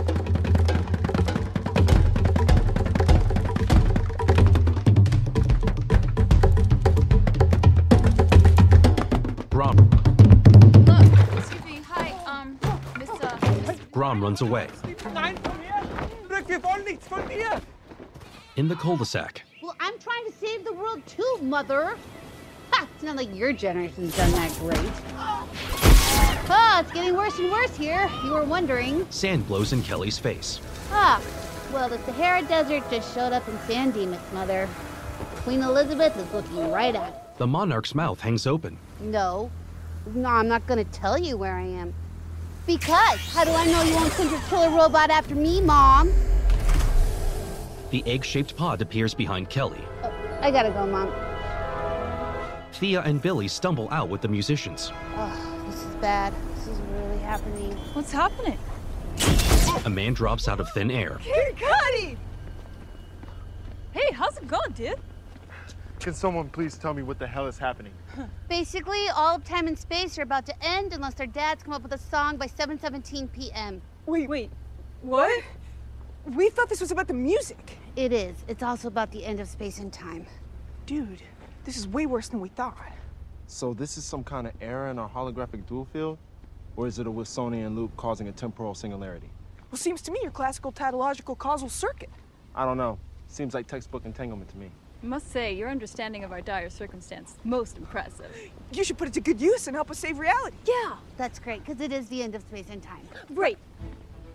Grom. Look, excuse me. Hi, Mr. Grom runs away. Nein, komm her! Rick, wir wollen nichts von dir! In the cul-de-sac, Well, I'm trying to save the world too, Mother. Ha! It's not like your generation's done that great. Ah, it's getting worse and worse here. You were wondering. sand blows in Kelly's face. Ah, well, the Sahara Desert just showed up in San Dimas, Mother. Queen Elizabeth is looking right at it. The monarch's mouth hangs open. No, I'm not gonna tell you where I am. Because how do I know you won't send your killer robot after me, Mom? The egg-shaped pod appears behind Kelly. Oh, I gotta go, Mom. Thea and Billy stumble out with the musicians. Oh, this is bad. This is really happening. What's happening? A man drops out of thin air. Hey, Cuddy! Hey, how's it going, dude? Can someone please tell me what the hell is happening? Basically, all of time and space are about to end unless their dads come up with a song by 7:17 p.m. Wait, what? We thought this was about the music. It is. It's also about the end of space and time. Dude, this is way worse than we thought. So this is some kind of error in our holographic dual field? Or is it a Wilsonian loop causing a temporal singularity? Well, seems to me your classical tautological causal circuit. I don't know. Seems like textbook entanglement to me. I must say, your understanding of our dire circumstance, most impressive. You should put it to good use and help us save reality. Yeah. That's great, because it is the end of space and time. Right.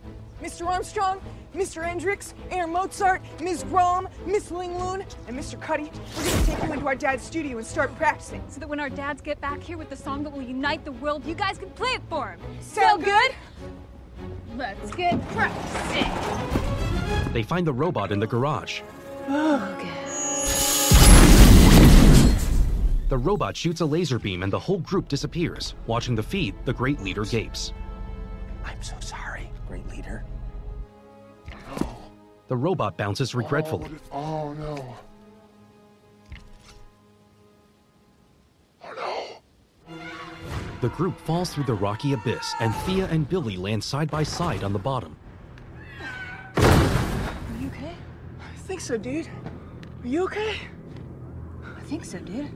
Mr. Armstrong, Mr. Hendricks, Aaron Mozart, Ms. Grom, Miss Lingloon, and Mr. Cuddy, we're gonna take you into our dad's studio and start practicing. So that when our dads get back here with the song that will unite the world, you guys can play it for them. Sound good? Let's get practicing. They find the robot in the garage. Okay. The robot shoots a laser beam and the whole group disappears. Watching the feed, the Great Leader gapes. I'm so sorry, Great Leader. The robot bounces regretfully. Oh no. The group falls through the rocky abyss, and Thea and Billy land side by side on the bottom. Are you okay? I think so, dude. Are you okay? I think so, dude.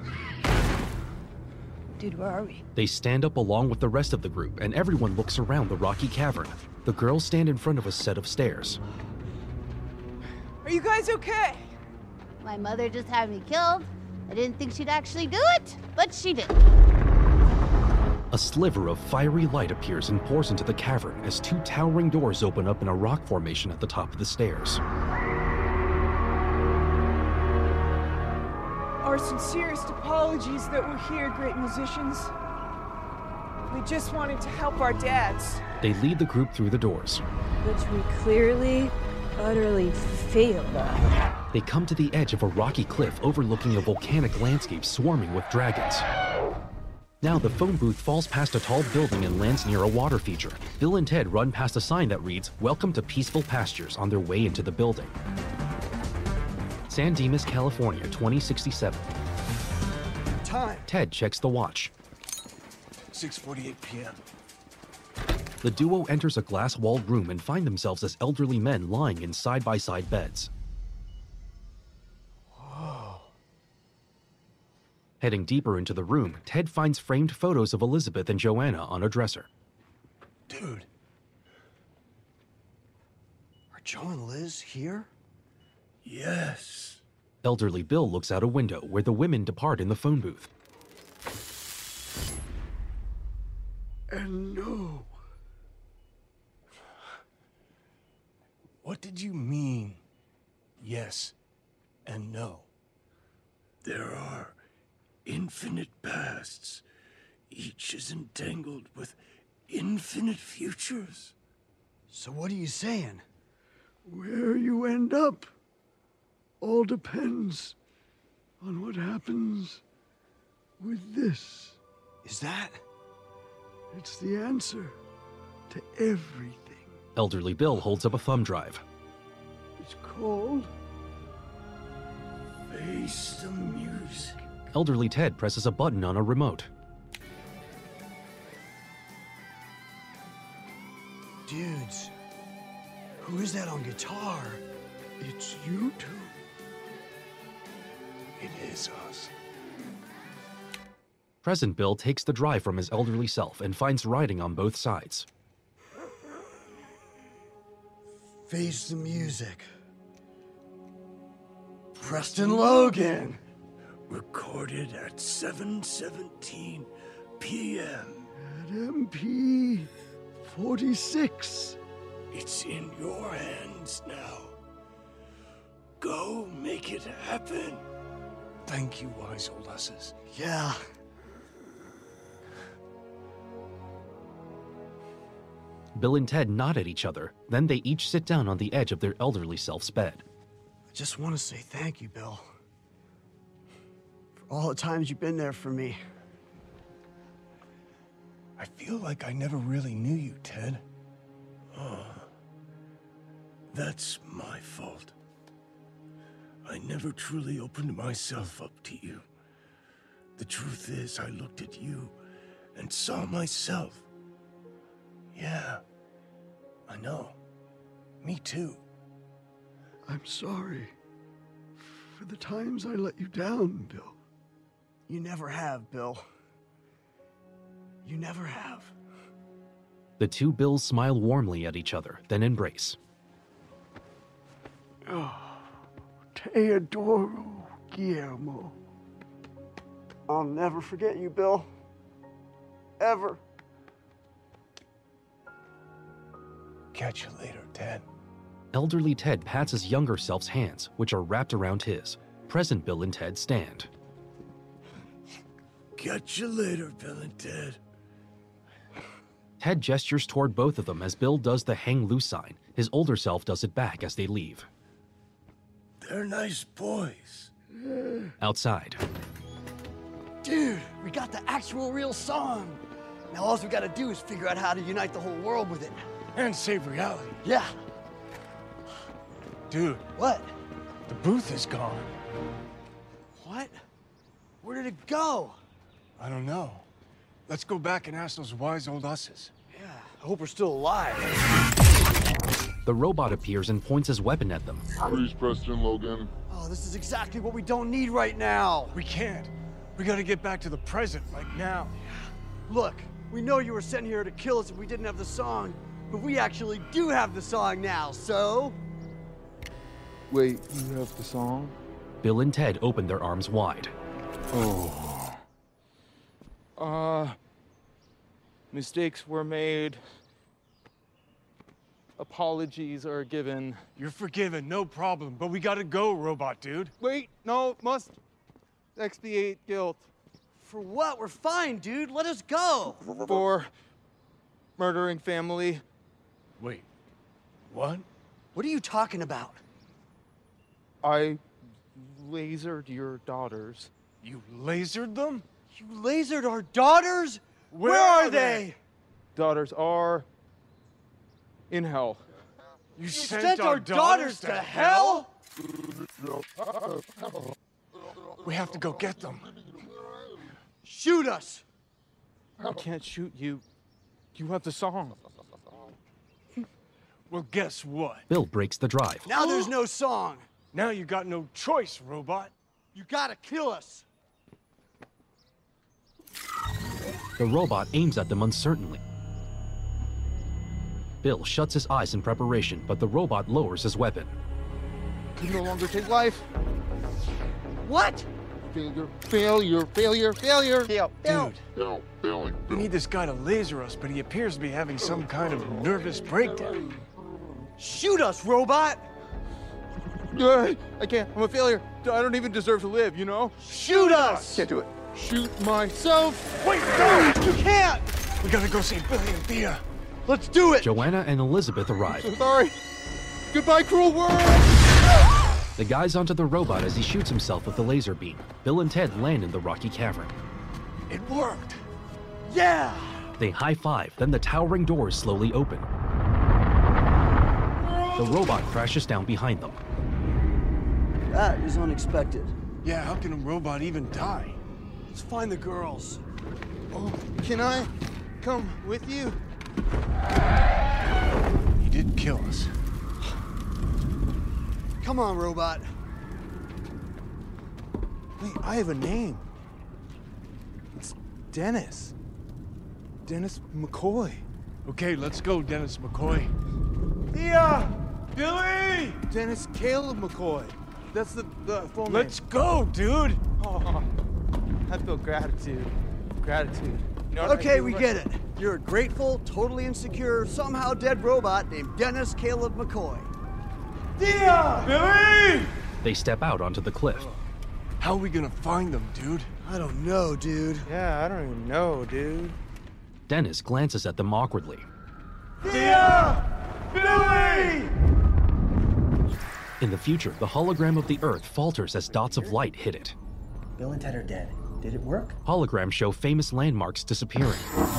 Dude, where are we? They stand up along with the rest of the group, and everyone looks around the rocky cavern. The girls stand in front of a set of stairs. Are you guys okay? My mother just had me killed. I didn't think she'd actually do it, but she did. A sliver of fiery light appears and pours into the cavern as two towering doors open up in a rock formation at the top of the stairs. Our sincerest apologies that we're here, great musicians. We just wanted to help our dads. They lead the group through the doors. Which we clearly, utterly failed at. They come to the edge of a rocky cliff overlooking a volcanic landscape swarming with dragons. Now the phone booth falls past a tall building and lands near a water feature. Bill and Ted run past a sign that reads, "Welcome to Peaceful Pastures," on their way into the building. San Dimas, California, 2067. Time. Ted checks the watch. 6:48 p.m. The duo enters a glass-walled room and find themselves as elderly men lying in side-by-side beds. Whoa. Heading deeper into the room, Ted finds framed photos of Elizabeth and Joanna on a dresser. Dude. Are Joe and Liz here? Yes. Elderly Bill looks out a window where the women depart in the phone booth. And no. What did you mean? Yes and no. There are infinite pasts. Each is entangled with infinite futures. So what are you saying? Where you end up all depends on what happens with this. Is that? It's the answer to everything. Elderly Bill holds up a thumb drive. It's called Face the Music. Elderly Ted presses a button on a remote. Dudes, who is that on guitar? It's you two. It is us. Present Bill takes the drive from his elderly self and finds writing on both sides. Face the Music. Preston Logan. Recorded at 7:17 p.m. At MP 46. It's in your hands now. Go make it happen. Thank you, wise old usses. Yeah. Bill and Ted nod at each other, then they each sit down on the edge of their elderly self's bed. I just want to say thank you, Bill. For all the times you've been there for me. I feel like I never really knew you, Ted. Oh, that's my fault. I never truly opened myself up to you. The truth is, I looked at you and saw myself. Yeah, I know. Me too. I'm sorry for the times I let you down, Bill. You never have, Bill. You never have. The two Bills smile warmly at each other, then embrace. Oh, Teodoro Guillermo. I'll never forget you, Bill. Ever. Catch you later, Ted. Elderly Ted pats his younger self's hands, which are wrapped around his. Present Bill and Ted stand. Catch you later, Bill and Ted. Ted gestures toward both of them as Bill does the hang loose sign. His older self does it back as they leave. They're nice boys. Outside, Dude, we got the actual real song. Now all we gotta do is figure out how to unite the whole world with it. And save reality. Yeah. Dude. What? The booth is gone. What? Where did it go? I don't know. Let's go back and ask those wise old usses. Yeah, I hope we're still alive. the robot appears and points his weapon at them. Freeze, Preston Logan. Oh, this is exactly what we don't need right now. We can't. We gotta get back to the present, like now. Look, we know you were sent here to kill us if we didn't have the song, but we actually do have the song now, so... Wait, you have the song? Bill and Ted open their arms wide. Oh. Mistakes were made. Apologies are given. You're forgiven, no problem, but we gotta go, robot dude. Wait, no, must expiate guilt. For what? We're fine, dude. Let us go. For murdering family. Wait, what? What are you talking about? I lasered your daughters. You lasered them? You lasered our daughters? Where are they? Daughters are in hell. You sent our daughters to hell? We have to go get them. Shoot us! I can't shoot you. You have the song. Well, guess what? Bill breaks the drive. Now there's no song. Now you got no choice, robot. You gotta kill us. The robot aims at them uncertainly. Bill shuts his eyes in preparation, but the robot lowers his weapon. Can no longer take life. What? Failure, failure, failure, failure. Dude, Failing. we need this guy to laser us, but he appears to be having some kind of nervous breakdown. Shoot us, robot! I can't. I'm a failure. I don't even deserve to live, you know? Shoot us! Can't do it. Shoot myself. Wait, no! You can't! We gotta go save Billy and Thea. Let's do it! Joanna and Elizabeth arrive. So sorry. Goodbye, cruel world! The guy's onto the robot as he shoots himself with the laser beam. Bill and Ted land in the rocky cavern. It worked. Yeah! They high-five, then the towering doors slowly open. The robot crashes down behind them. That is unexpected. Yeah, how can a robot even die? Let's find the girls. Oh, can I come with you? He did kill us. Come on, robot. Wait, I have a name. It's Dennis. Dennis McCoy. Okay, let's go, Dennis McCoy. Thea! Billy! Dennis Caleb McCoy. That's the full name. Let's go, dude! Oh, I feel gratitude. Gratitude. You know what Okay, I do we right- get it. You're a grateful, totally insecure, somehow dead robot named Dennis Caleb McCoy. Thea! Billy! They step out onto the cliff. How are we gonna find them, dude? I don't know, dude. Yeah, I don't even know, dude. Dennis glances at them awkwardly. Thea! Billy! In the future, the hologram of the Earth falters as dots of light hit it. Bill and Ted are dead. Did it work? Holograms show famous landmarks disappearing.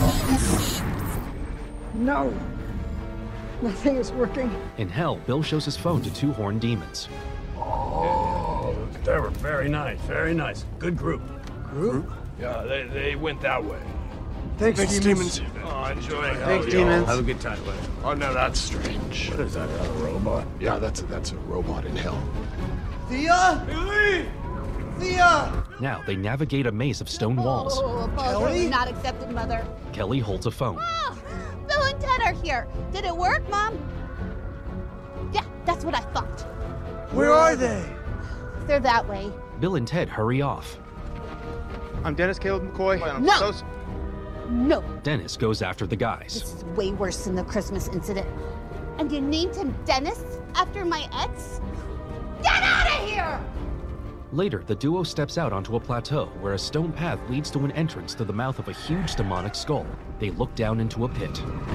No. Nothing is working. In hell, Bill shows his phone to two horned demons. Oh, they were very nice, very nice. Good group. Group? Yeah, they went that way. Thanks, demons. Oh, enjoy. Thanks, Y'all. demons. Have a good time with it. Oh, now that's strange. What is that, a robot? Yeah, that's a robot in hell. Thea? Billy! Thea! Now they navigate a maze of stone walls. Oh, Kelly? not accepted, Mother. Kelly holds a phone. Oh, Bill and Ted are here. Did it work, Mom? Yeah, that's what I thought. Where are they? They're that way. Bill and Ted hurry off. I'm Dennis Caleb McCoy. I'm No! No, Dennis goes after the this guys. is way worse than the Christmas incident. And you named him Dennis after my ex? Get out of here! Later, the duo steps out onto a plateau where a stone path leads to an entrance to the mouth of a huge demonic skull. They look down into a pit.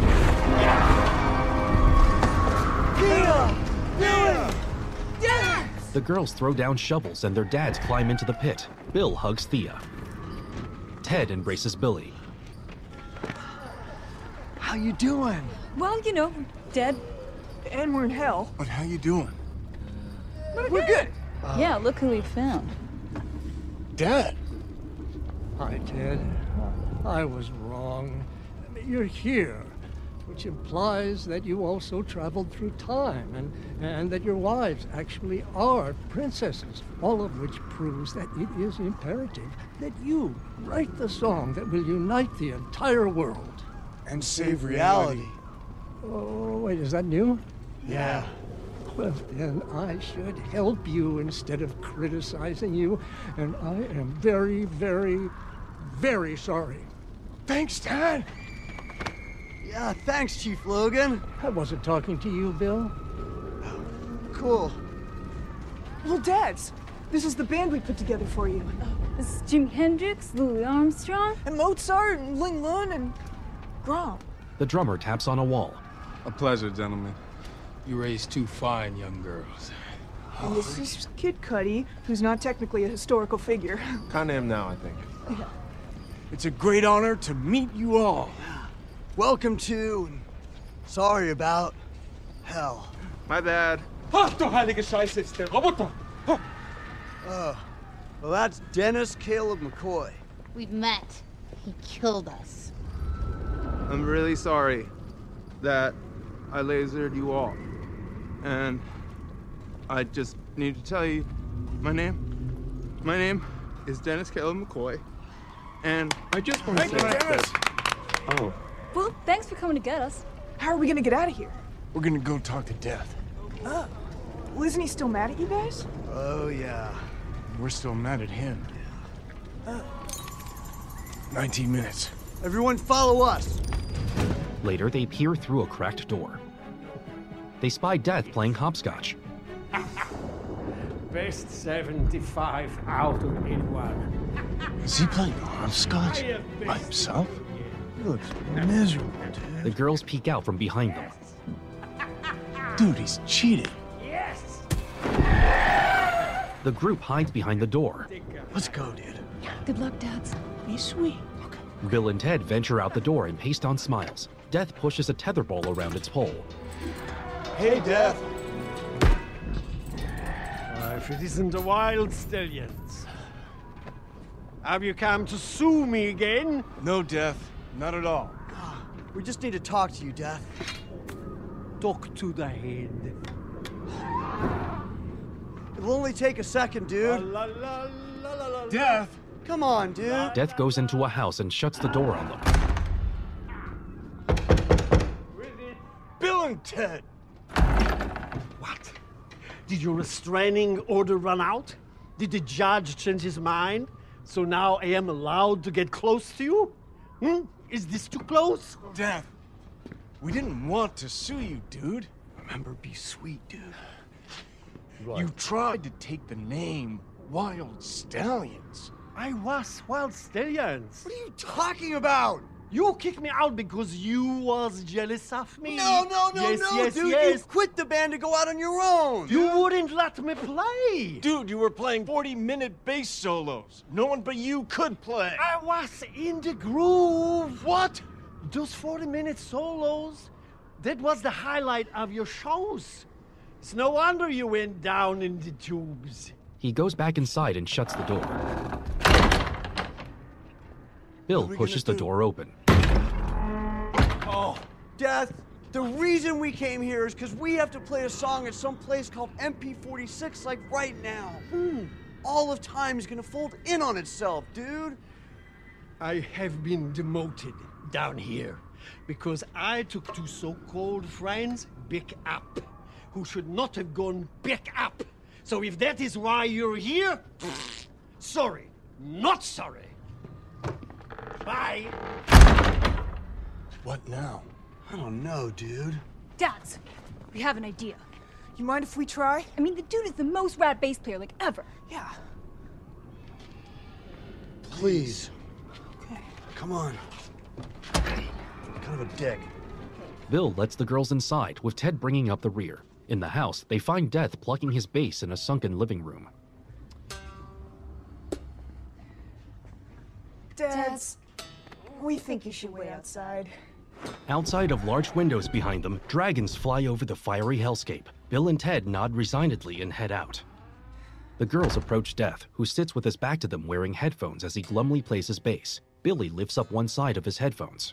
Thea! Billy! Dad! The girls throw down shovels and their dads climb into the pit. Bill hugs Thea. Ted embraces Billy. How you doing? Well, you know, dead. And we're in hell. But how you doing? We're good. Yeah, look who we found. Dad! Hi, Ted. I was wrong. You're here, which implies that you also traveled through time, and that your wives actually are princesses, all of which proves that it is imperative that you write the song that will unite the entire world. And save reality. Oh, wait, is that new? Yeah. Well, then I should help you instead of criticizing you, and I am very, very, very sorry. Thanks, Dad. Yeah, thanks, Chief Logan. I wasn't talking to you, Bill. Cool. Well, Dads, this is the band we put together for you. This is Jimi Hendrix, Louis Armstrong. And Mozart, and Ling Lun, and Grom. The drummer taps on a wall. A pleasure, gentlemen. You raised two fine young girls. And this is Kid Cudi, who's not technically a historical figure. Kinda am now, I think. Yeah. It's a great honor to meet you all. Welcome to, and sorry about, hell. My bad. Ach du heilige Scheiße, ist der Roboter! Well, that's Dennis Caleb McCoy. We've met. He killed us. I'm really sorry that I lasered you off. And I just need to tell you my name is Dennis Caleb McCoy. And I just want to say Dennis. Oh. Well, thanks for coming to get us. How are we gonna get out of here? We're gonna go talk to Death. Well, isn't he still mad at you guys? Oh, yeah. We're still mad at him. 19 minutes. Everyone follow us. Later, they peer through a cracked door. They spy Death playing hopscotch. Best 75 out of 81. Is he playing hopscotch by himself? He looks miserable, dude. The girls peek out from behind them. Dude, he's cheating. Yes! The group hides behind the door. Let's go, dude. Good luck, Dads. Be sweet. Bill and Ted venture out the door and paste on smiles. Death pushes a tetherball around its pole. Hey, Death. If it isn't the Wild Stallions. Have you come to sue me again? No, Death. Not at all. We just need to talk to you, Death. Talk to the head. It'll only take a second, dude. Death! Come on, dude. Death goes into a house and shuts the door on them. Bill and Ted! What? Did your restraining order run out? Did the judge change his mind? So now I am allowed to get close to you? Is this too close? Death, we didn't want to sue you, dude. Remember, be sweet, dude. Right. You tried to take the name Wild Stallions. I was Wild Stallions. What are you talking about? You kicked me out because you was jealous of me. No, Yes, dude. yes. You quit the band to go out on your own. You wouldn't let me play. Dude, you were playing 40-minute bass solos. No one but you could play. I was in the groove. What? Those 40-minute solos, that was the highlight of your shows. It's no wonder you went down in the tubes. He goes back inside and shuts the door. Bill pushes the door open. Oh, Death, the reason we came here is because we have to play a song at some place called MP46, like right now. All of time is gonna fold in on itself, dude. I have been demoted down here because I took two so-called friends back up, who should not have gone back up. So if that is why you're here, sorry, not sorry. Bye. What now? I don't know, dude. Dads, We have an idea. You mind if we try? I mean, the dude is the most rad bass player, like, ever. Yeah. Please. Okay. Come on. Kind of a dick. Bill lets the girls inside, with Ted bringing up the rear. In the house, they find Death plucking his bass in a sunken living room. Dads, we think you should wait outside. Outside of large windows behind them, dragons fly over the fiery hellscape. Bill and Ted nod resignedly and head out. The girls approach Death, who sits with his back to them wearing headphones as he glumly plays his bass. Billy lifts up one side of his headphones.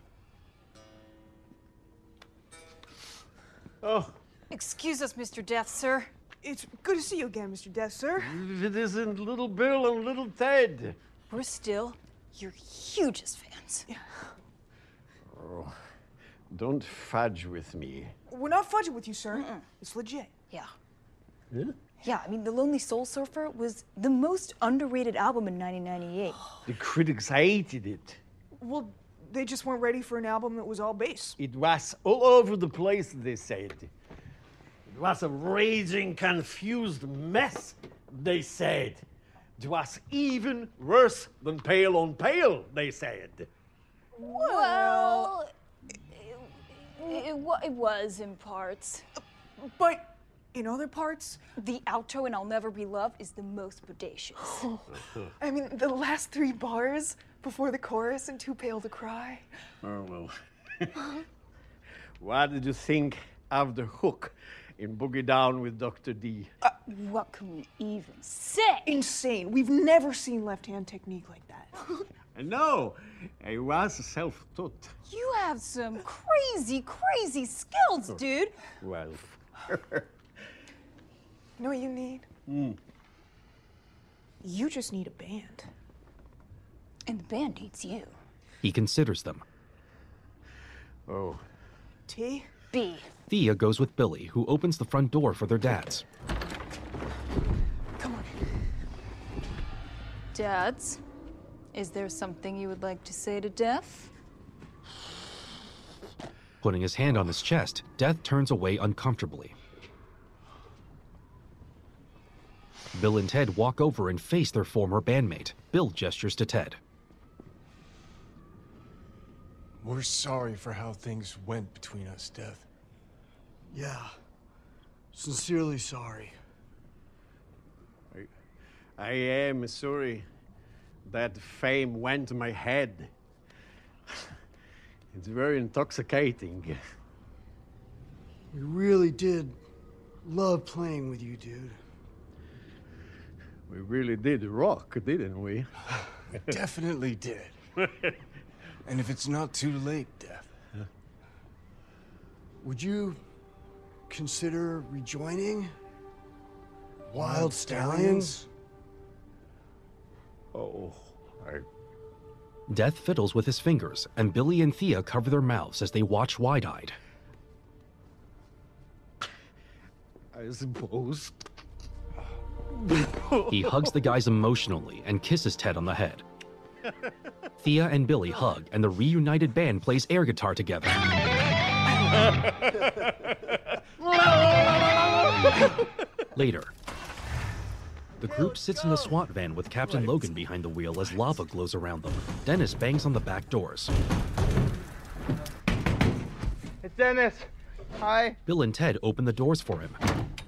Oh. Excuse us, Mr. Death, sir. It's good to see you again, Mr. Death, sir. It isn't little Bill and little Ted. We're still your hugest fans. Yeah. Oh, don't fudge with me. We're not fudging with you, sir. It's legit. Yeah. Huh? Yeah, I mean, The Lonely Soul Surfer was the most underrated album in 1998. The critics hated it. Well, they just weren't ready for an album that was all bass. It was all over the place, they said. It was a raging, confused mess, they said. It was even worse than Pale on Pale, they said. Well, it was in parts. But in other parts, the outro in I'll Never Be Loved is the most bodacious. I mean, the last 3 bars before the chorus and Too Pale to Cry. Oh, well. What did you think of the hook in Boogie Down with Dr. D? What can we even say? Insane. We've never seen left-hand technique like that. I know. I was self-taught. You have some crazy, crazy skills, dude. Well. You know what you need? You just need a band. And the band needs you. He considers them. Oh. T? B. Thea goes with Billy, who opens the front door for their dads. Come on. Dads, is there something you would like to say to Death? Putting his hand on his chest, Death turns away uncomfortably. Bill and Ted walk over and face their former bandmate. Bill gestures to Ted. We're sorry for how things went between us, Death. Yeah. Sincerely sorry. I am sorry that fame went to my head. It's very intoxicating. We really did love playing with you, dude. We really did rock, didn't we? We definitely did. And if it's not too late, Death. Would you consider rejoining Wild Stallions? Oh, Death fiddles with his fingers, and Billy and Thea cover their mouths as they watch wide-eyed. I suppose. He hugs the guys emotionally and kisses Ted on the head. Thea and Billy hug, and the reunited band plays air guitar together. Later, the group sits in the SWAT van with Captain Logan behind the wheel as lava glows around them. Dennis bangs on the back doors. It's Dennis. Hi. Bill and Ted open the doors for him.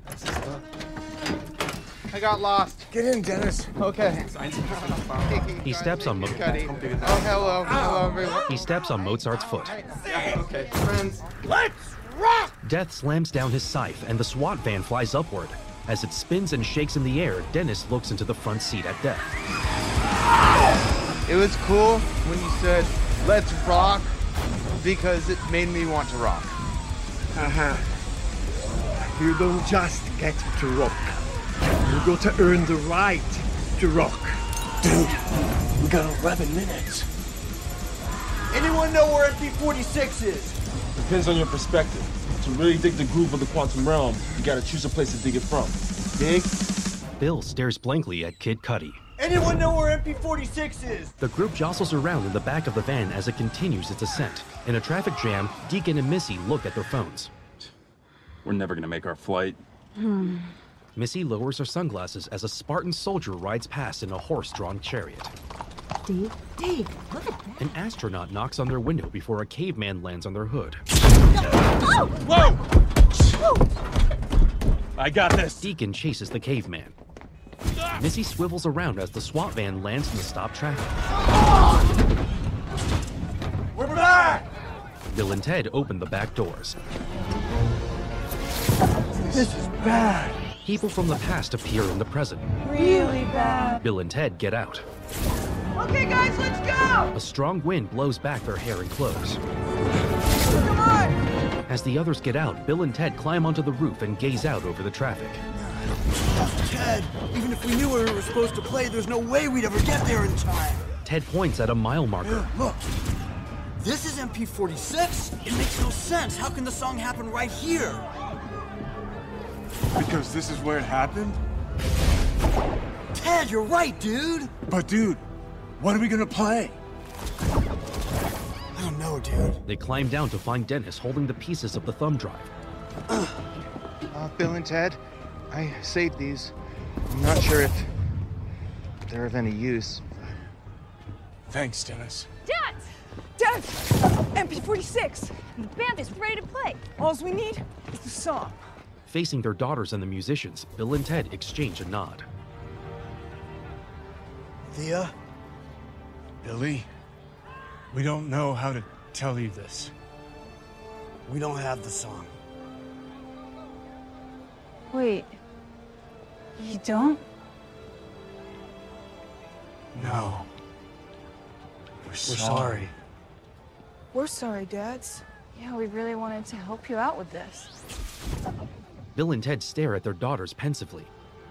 I got lost. Get in, Dennis. Okay. He steps on Oh, hello. Hello, everyone. He steps on Mozart's foot. Okay, friends. Let's rock! Death slams down his scythe, and the SWAT van flies upward. As it spins and shakes in the air, Dennis looks into the front seat at Death. It was cool when you said, let's rock, because it made me want to rock. Uh-huh. You don't just get to rock. You got to earn the right to rock. Dude, we got 11 minutes. Anyone know where MP46 is? Depends on your perspective. To really dig the groove of the quantum realm, you gotta choose a place to dig it from. Dig? Bill stares blankly at Kid Cudi. Anyone know where MP46 is? The group jostles around in the back of the van as it continues its ascent. In a traffic jam, Deacon and Missy look at their phones. We're never gonna make our flight. Missy lowers her sunglasses as a Spartan soldier rides past in a horse-drawn chariot. Deke, look at that. An astronaut knocks on their window before a caveman lands on their hood. Oh! Whoa! I got this. Deacon chases the caveman. Missy swivels around as the SWAT van lands in the stopped traffic. We're back! Bill and Ted open the back doors. This is bad. People from the past appear in the present. Really bad. Bill and Ted get out. Okay, guys, let's go! A strong wind blows back their hair and clothes. Come on! As the others get out, Bill and Ted climb onto the roof and gaze out over the traffic. Ted, even if we knew where we were supposed to play, there's no way we'd ever get there in time. Ted points at a mile marker. Look, this is MP46. It makes no sense. How can the song happen right here? Because this is where it happened? Ted, you're right, dude. But dude, what are we gonna play? I don't know, dude. They climb down to find Dennis holding the pieces of the thumb drive. Bill and Ted, I saved these. I'm not sure if they're of any use. Thanks, Dennis. Dad! Dad! MP46! The band is ready to play. All we need is the song. Facing their daughters and the musicians, Bill and Ted exchange a nod. Thea? Billy, we don't know how to tell you this. We don't have the song. Wait. You don't? No. We're sorry. We're sorry, Dads. Yeah, we really wanted to help you out with this. Bill and Ted stare at their daughters pensively.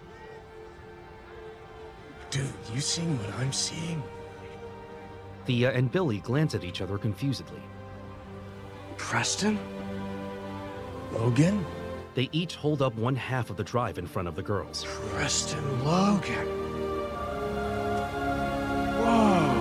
Dude, you seeing what I'm seeing? Thea and Billy glance at each other confusedly. Preston? Logan? They each hold up one half of the drive in front of the girls. Preston Logan. Whoa.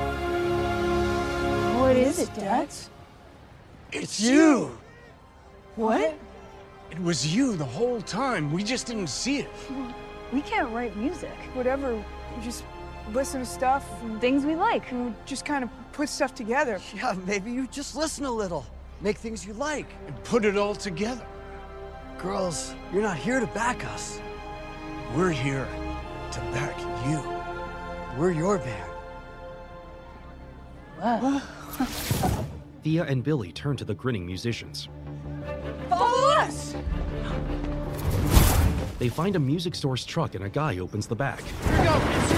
What is it, Dads? It's you! What? It was you the whole time. We just didn't see it. We can't write music. Whatever. We just listen to stuff and Things we like. and just kind of put stuff together. Yeah, maybe you just listen a little. Make things you like. And put it all together. Girls, you're not here to back us. We're here to back you. We're your band. What? Thea and Billy turn to the grinning musicians. Follow us! They find a music store's truck and a guy opens the back. Here we go,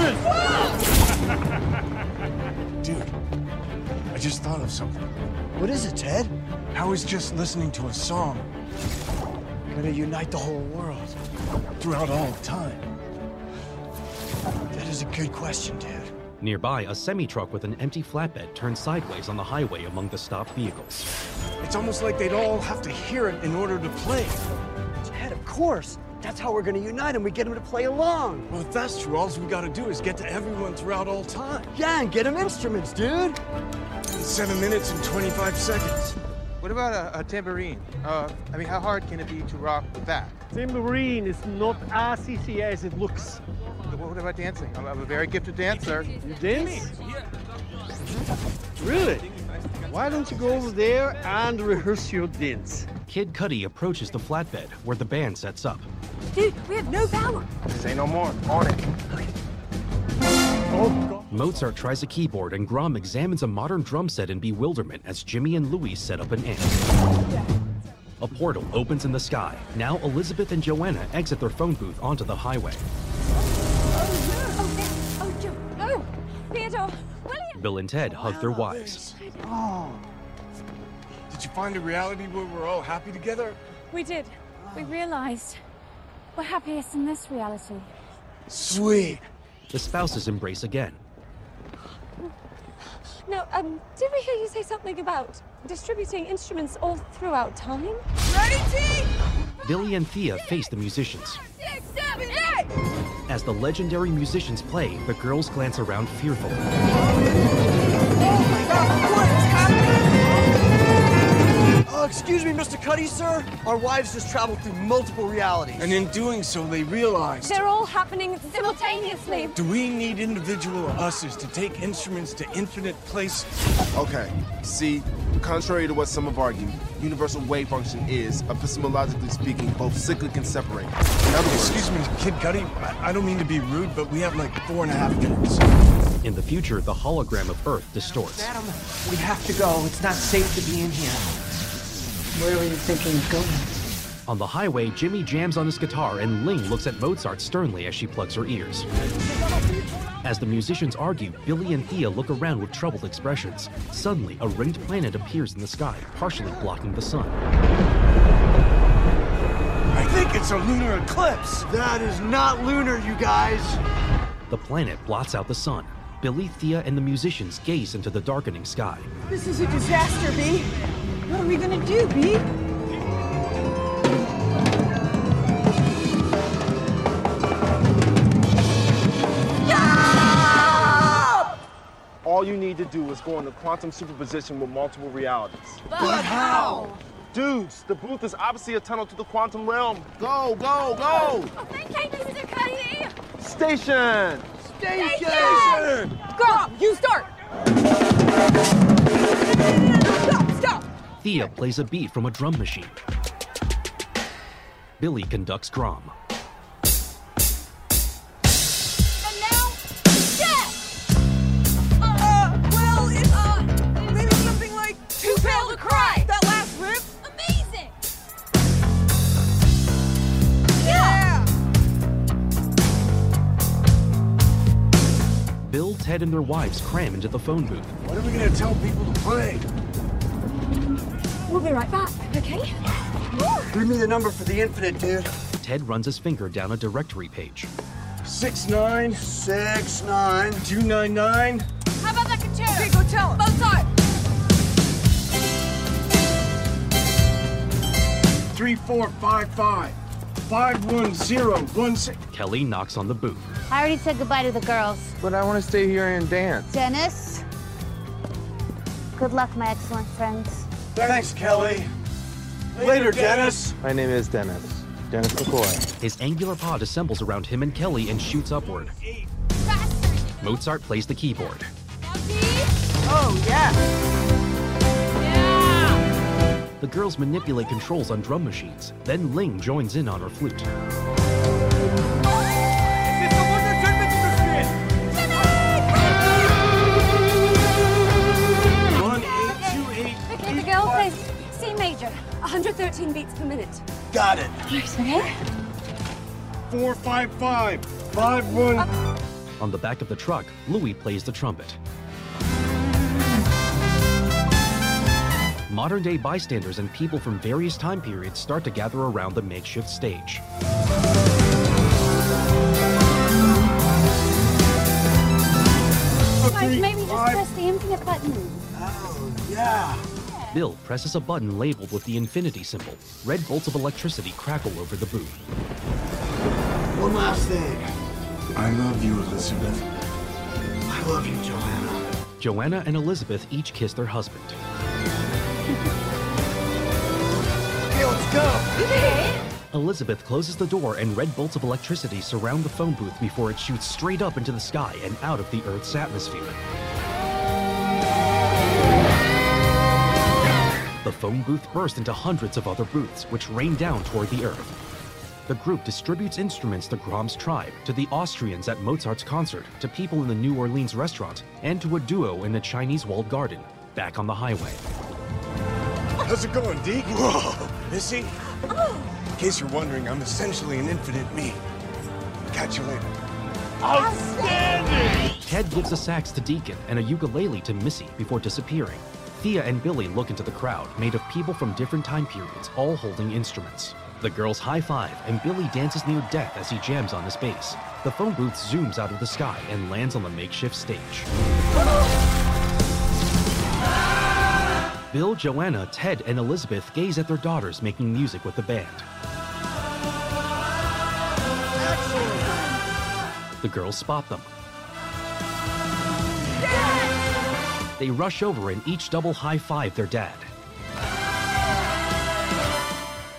instruments! Dude, I just thought of something. What is it, Ted? I was just listening to a song Gonna unite the whole world. throughout all of time. That is a good question, dude. Nearby, a semi-truck with an empty flatbed turns sideways on the highway among the stopped vehicles. It's almost like they'd all have to hear it in order to play. Ted, of course. That's how we're gonna unite them. We get them to play along. Well, if that's true, all we gotta do is get to everyone throughout all time. Yeah, and get them instruments, dude. In 7 minutes and 25 seconds. What about a tambourine? I mean, how hard can it be to rock with that? Tambourine is not as easy as it looks. What about dancing? I'm a very gifted dancer. You dance? Really? Why don't you go over there and rehearse your dance? Kid Cudi approaches the flatbed where the band sets up. Dude, we have no power. Say no more. On it. Oh, God. Mozart tries a keyboard and Grom examines a modern drum set in bewilderment as Jimmy and Louie set up an amp. A portal opens in the sky. Now Elizabeth and Joanna exit their phone booth onto the highway. Oh, Joe, no! Theodore, William! Bill and Ted hug their wives. Oh. Did you find a reality where we're all happy together? We did. We realized we're happiest in this reality. Sweet. The spouses embrace again. No, did we hear you say something about distributing instruments all throughout time? Ready, T? Billy and Thea face the musicians. 6, 7, 8! As the legendary musicians play, the girls glance around fearfully. Oh my God, what is happening? Excuse me, Mr. Cuddy, sir. Our wives just traveled through multiple realities. And in doing so, they realized... They're all happening simultaneously. Do we need individual us's to take instruments to infinite places? Okay, see, contrary to what some have argued, universal wave function is, epistemologically speaking, both cyclic and separating. In other words... Excuse me, Kid Cudi, I don't mean to be rude, but we have like 4.5 minutes. In the future, the hologram of Earth distorts. Adam, we have to go. It's not safe to be in here. Where were you thinking of going? On the highway, Jimmy jams on his guitar and Ling looks at Mozart sternly as she plugs her ears. As the musicians argue, Billy and Thea look around with troubled expressions. Suddenly, a ringed planet appears in the sky, partially blocking the sun. I think it's a lunar eclipse. That is not lunar, you guys. The planet blots out the sun. Billy, Thea, and the musicians gaze into the darkening sky. This is a disaster, B. What are we gonna do, B? All you need to do is go into quantum superposition with multiple realities. But how? Dudes, the booth is obviously a tunnel to the quantum realm. Go, go, go! Okay, Mr. Cuddy. Station! Station! Girl, you start! Stop! Thea plays a beat from a drum machine. Billy conducts Grom. And now, death! Well, it's, maybe something like Too Pale to Cry. that last riff? Amazing! Yeah! Bill, Ted, and their wives cram into the phone booth. What are we gonna tell people to play? We'll be right back, okay? Give me the number for the infinite, dude. Ted runs his finger down a directory page. 69 299. How about that concerto? Okay, go tell him. Mozart! 3455 51016. Kelly knocks on the booth. I already said goodbye to the girls. But I want to stay here and dance. Dennis? Good luck, my excellent friends. Thanks, Kelly. Later, Dennis. My name is Dennis. Dennis McCoy. His angular pod assembles around him and Kelly and shoots upward. Mozart plays the keyboard. Oh, yeah. The girls manipulate controls on drum machines. Then Ling joins in on her flute. Okay, the girl plays C major, 113 beats per minute. Got it. Nice, okay? 455 51. On the back of the truck, Louis plays the trumpet. Modern-day bystanders and people from various time periods start to gather around the makeshift stage. Guys, maybe just press the infinite button. Oh, yeah. Bill presses a button labeled with the infinity symbol. Red bolts of electricity crackle over the booth. One last thing. I love you, Elizabeth. I love you, Joanna. Joanna and Elizabeth each kiss their husband. Okay, let's go. Elizabeth closes the door and red bolts of electricity surround the phone booth before it shoots straight up into the sky and out of the Earth's atmosphere. The phone booth bursts into hundreds of other booths, which rain down toward the Earth. The group distributes instruments to Grom's tribe, to the Austrians at Mozart's concert, to people in the New Orleans restaurant, and to a duo in a Chinese walled garden, back on the highway. How's it going, Deke? Whoa, Missy? In case you're wondering, I'm essentially an infinite me. Catch you later. Outstanding! Ted gives a sax to Deacon and a ukulele to Missy before disappearing. Thea and Billy look into the crowd, made of people from different time periods, all holding instruments. The girls high-five, and Billy dances near death as he jams on his bass. The phone booth zooms out of the sky and lands on the makeshift stage. Bill, Joanna, Ted, and Elizabeth gaze at their daughters making music with the band. The girls spot them. They rush over and each double high-five their dad.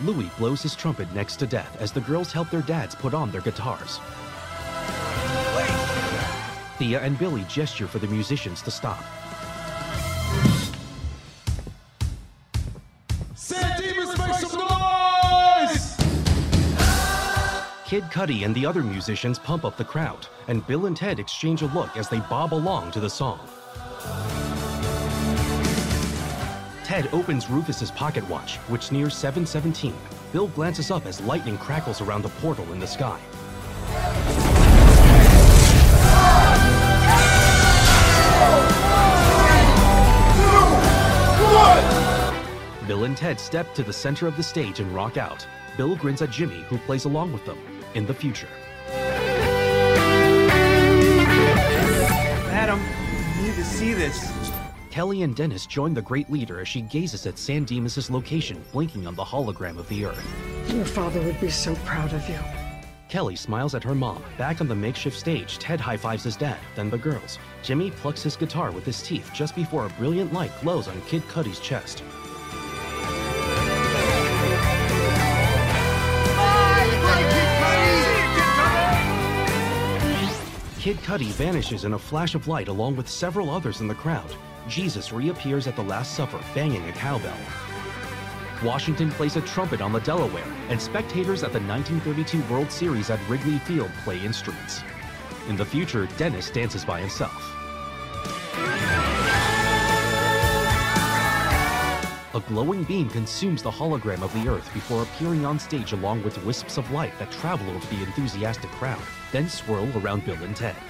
Louis blows his trumpet next to death as the girls help their dads put on their guitars. Thea and Billy gesture for the musicians to stop. San Dimas, make some noise! Kid Cudi and the other musicians pump up the crowd, and Bill and Ted exchange a look as they bob along to the song. Ted opens Rufus's pocket watch, which nears 7:17. Bill glances up as lightning crackles around the portal in the sky. Bill and Ted step to the center of the stage and rock out. Bill grins at Jimmy, who plays along with them in the future. Madam, you need to see this. Kelly and Dennis join the great leader as she gazes at San Dimas' location, blinking on the hologram of the Earth. Your father would be so proud of you. Kelly smiles at her mom. Back on the makeshift stage, Ted high-fives his dad, then the girls. Jimmy plucks his guitar with his teeth just before a brilliant light glows on Kid Cudi's chest. Kid Cudi vanishes in a flash of light along with several others in the crowd. Jesus reappears at the Last Supper, banging a cowbell. Washington plays a trumpet on the Delaware, and spectators at the 1932 World Series at Wrigley Field play instruments. In the future, Dennis dances by himself. A glowing beam consumes the hologram of the Earth before appearing on stage along with wisps of light that travel over the enthusiastic crowd, then swirl around Bill and Ted.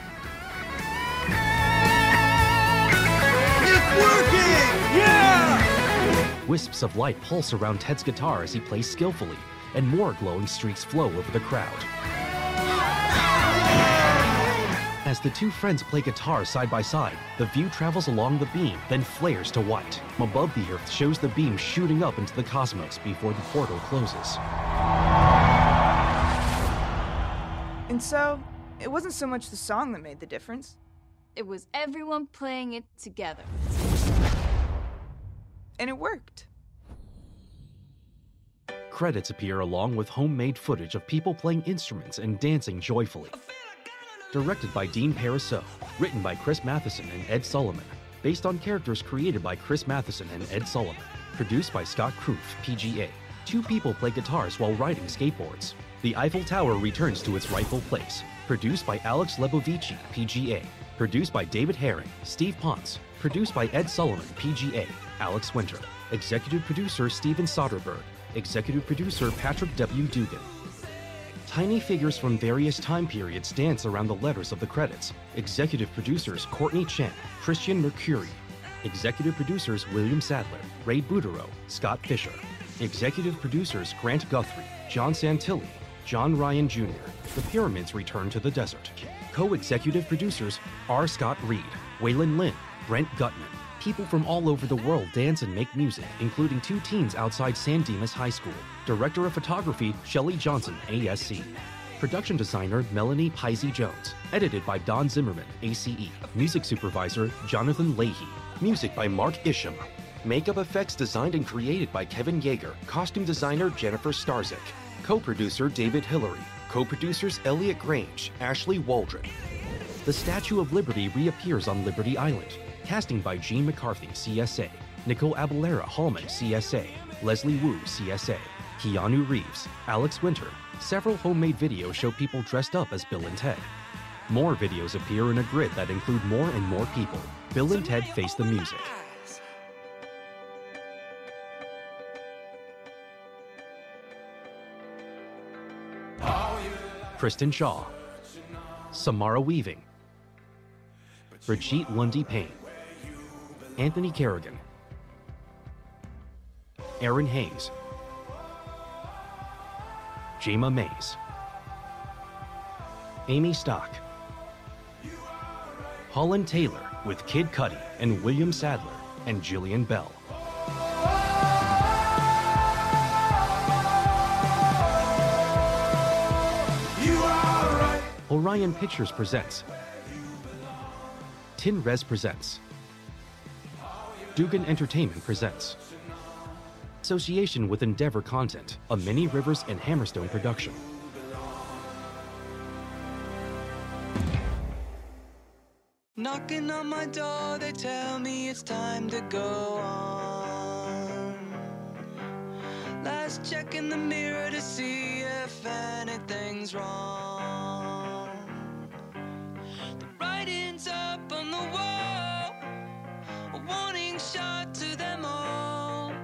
It's working! Yeah! Wisps of light pulse around Ted's guitar as he plays skillfully, and more glowing streaks flow over the crowd. As the two friends play guitar side by side, the view travels along the beam, then flares to white. Above the Earth shows the beam shooting up into the cosmos before the portal closes. And so, it wasn't so much the song that made the difference. It was everyone playing it together. And it worked. Credits appear along with homemade footage of people playing instruments and dancing joyfully. Directed by Dean Parisot, written by Chris Matheson and Ed Solomon, based on characters created by Chris Matheson and Ed Solomon, produced by Scott Kroof, PGA. Two people play guitars while riding skateboards. The Eiffel Tower returns to its rightful place, produced by Alex Lebovici, PGA, produced by David Herring, Steve Ponce, produced by Ed Solomon, PGA, Alex Winter, executive producer Steven Soderbergh, executive producer Patrick W. Dugan. Tiny figures from various time periods dance around the letters of the credits. Executive producers Courtney Chen, Christian Mercuri. Executive producers William Sadler, Ray Boudreau, Scott Fisher. Executive producers Grant Guthrie, John Santilli, John Ryan Jr. The Pyramids Return to the Desert. Co-executive producers R. Scott Reed, Waylon Lin, Brent Gutman. People from all over the world dance and make music, including two teens outside San Dimas High School. Director of photography, Shelley Johnson, ASC. Production designer, Melanie Pisey Jones. Edited by Don Zimmerman, ACE. Music supervisor, Jonathan Leahy. Music by Mark Isham. Makeup effects designed and created by Kevin Yeager. Costume designer, Jennifer Starzik. Co-producer, David Hillary. Co-producers, Elliot Grange, Ashley Waldron. The Statue of Liberty reappears on Liberty Island. Casting by Gene McCarthy, CSA. Nicole Abelera Hallman, CSA. Leslie Wu, CSA. Keanu Reeves, Alex Winter. Several homemade videos show people dressed up as Bill and Ted. More videos appear in a grid that include more and more people. Bill and Ted Face the Music. Kristen Shaw. Samara Weaving. Brigitte Lundy Payne. Anthony Kerrigan. Aaron Hayes. Jema Mays. Amy Stock. Holland Taylor with Kid Cudi and William Sadler and Jillian Bell. Orion Pictures presents. Tin Res presents. Dugan Entertainment presents. Association with Endeavor Content, a Many Rivers and Hammerstone production. Knocking on my door, they tell me it's time to go on. Last check in the mirror to see if anything's wrong. The writing's up on the wall, a warning shot to them all.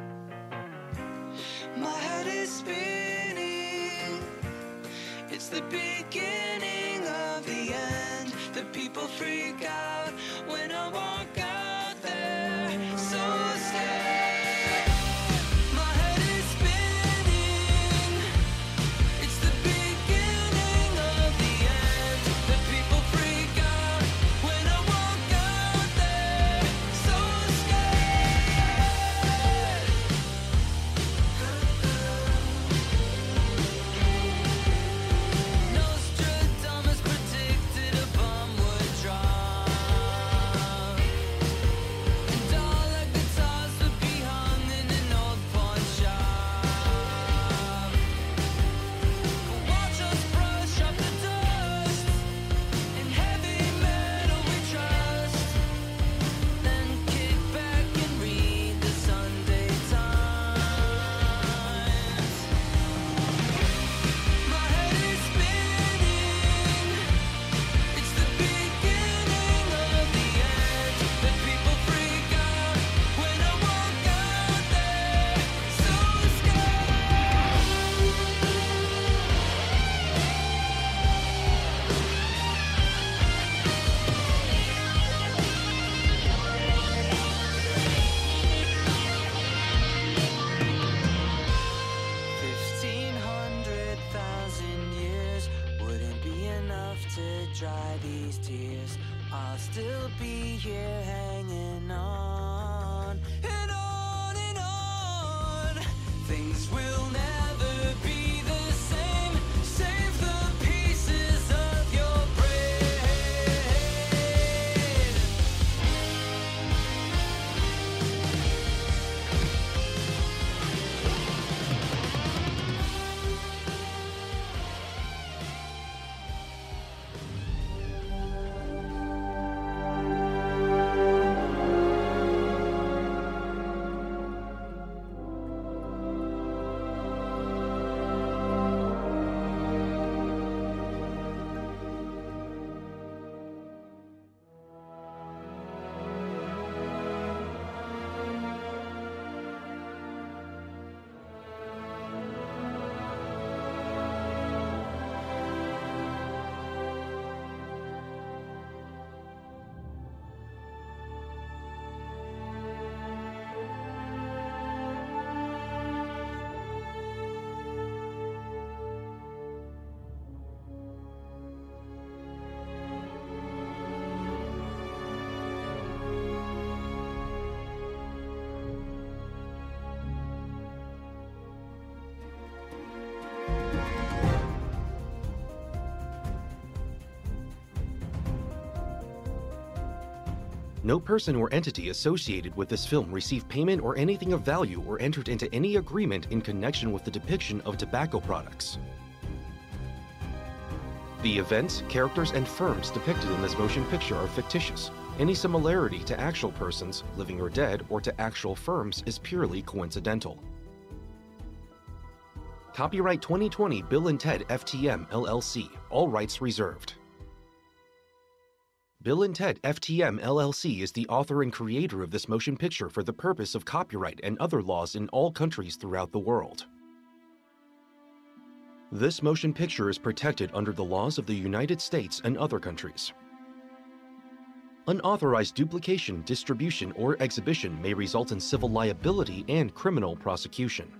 My head is spinning, it's the beginning of the end. The people freak out when I walk out there, so scared. My head is spinning, it's the beginning of the end. The people freak out when I walk out there, so scared. Nostradamus predicted a bomb would drop, and all the guitars would be hung in an old pawn shop. Watch us brush up the dust, in heavy metal we trust, then kick back and read the Sunday Times. My head is spinning, it's the beginning of the end. The people freak out when I walk out there, so $1,500,000 wouldn't be enough to dry these tears. I'll still be here hanging on and on and on. Things will never be the same. Save the pieces of your brain. No person or entity associated with this film received payment or anything of value or entered into any agreement in connection with the depiction of tobacco products. The events, characters, and firms depicted in this motion picture are fictitious. Any similarity to actual persons, living or dead, or to actual firms is purely coincidental. Copyright 2020 Bill and Ted FTM LLC, all rights reserved. Bill and Ted FTM LLC is the author and creator of this motion picture for the purpose of copyright and other laws in all countries throughout the world. This motion picture is protected under the laws of the United States and other countries. Unauthorized duplication, distribution, or exhibition may result in civil liability and criminal prosecution.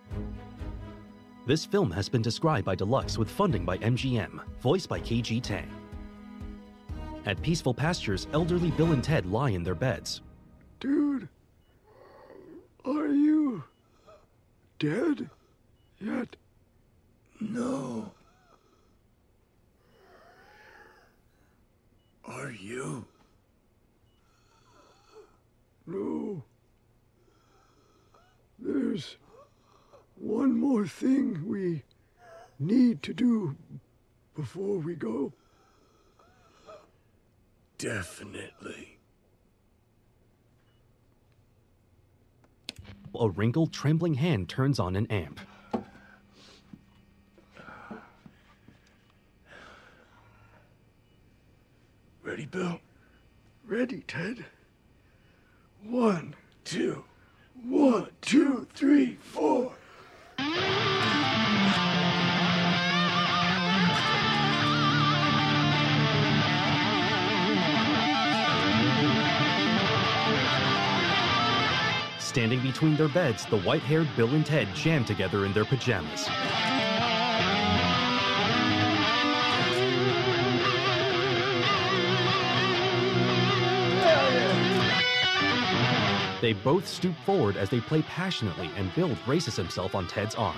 This film has been described by Deluxe with funding by MGM, voiced by KG Tang. At peaceful pastures, elderly Bill and Ted lie in their beds. Dude, are you dead yet? No. Are you? No. There's more thing we need to do before we go? Definitely. A wrinkled, trembling hand turns on an amp. Ready, Bill? Ready, Ted. 1, 2. 1, 2, 3, 4. Standing between their beds, the white-haired Bill and Ted jam together in their pajamas. They both stoop forward as they play passionately, and Bill braces himself on Ted's arm.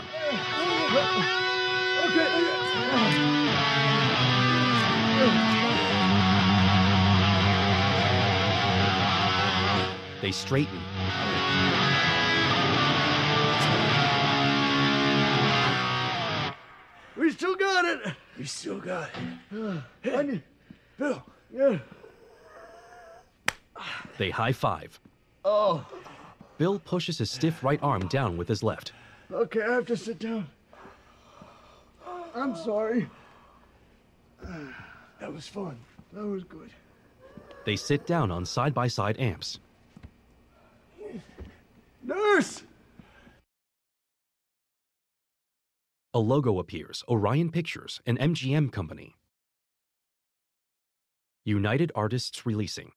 They straighten. We still got it. We still got it. Hey, Bill. Yeah. They high-five. Oh. Bill pushes his stiff right arm down with his left. Okay, I have to sit down. I'm sorry. That was fun. That was good. They sit down on side-by-side amps. Nurse! A logo appears, Orion Pictures, an MGM company. United Artists Releasing.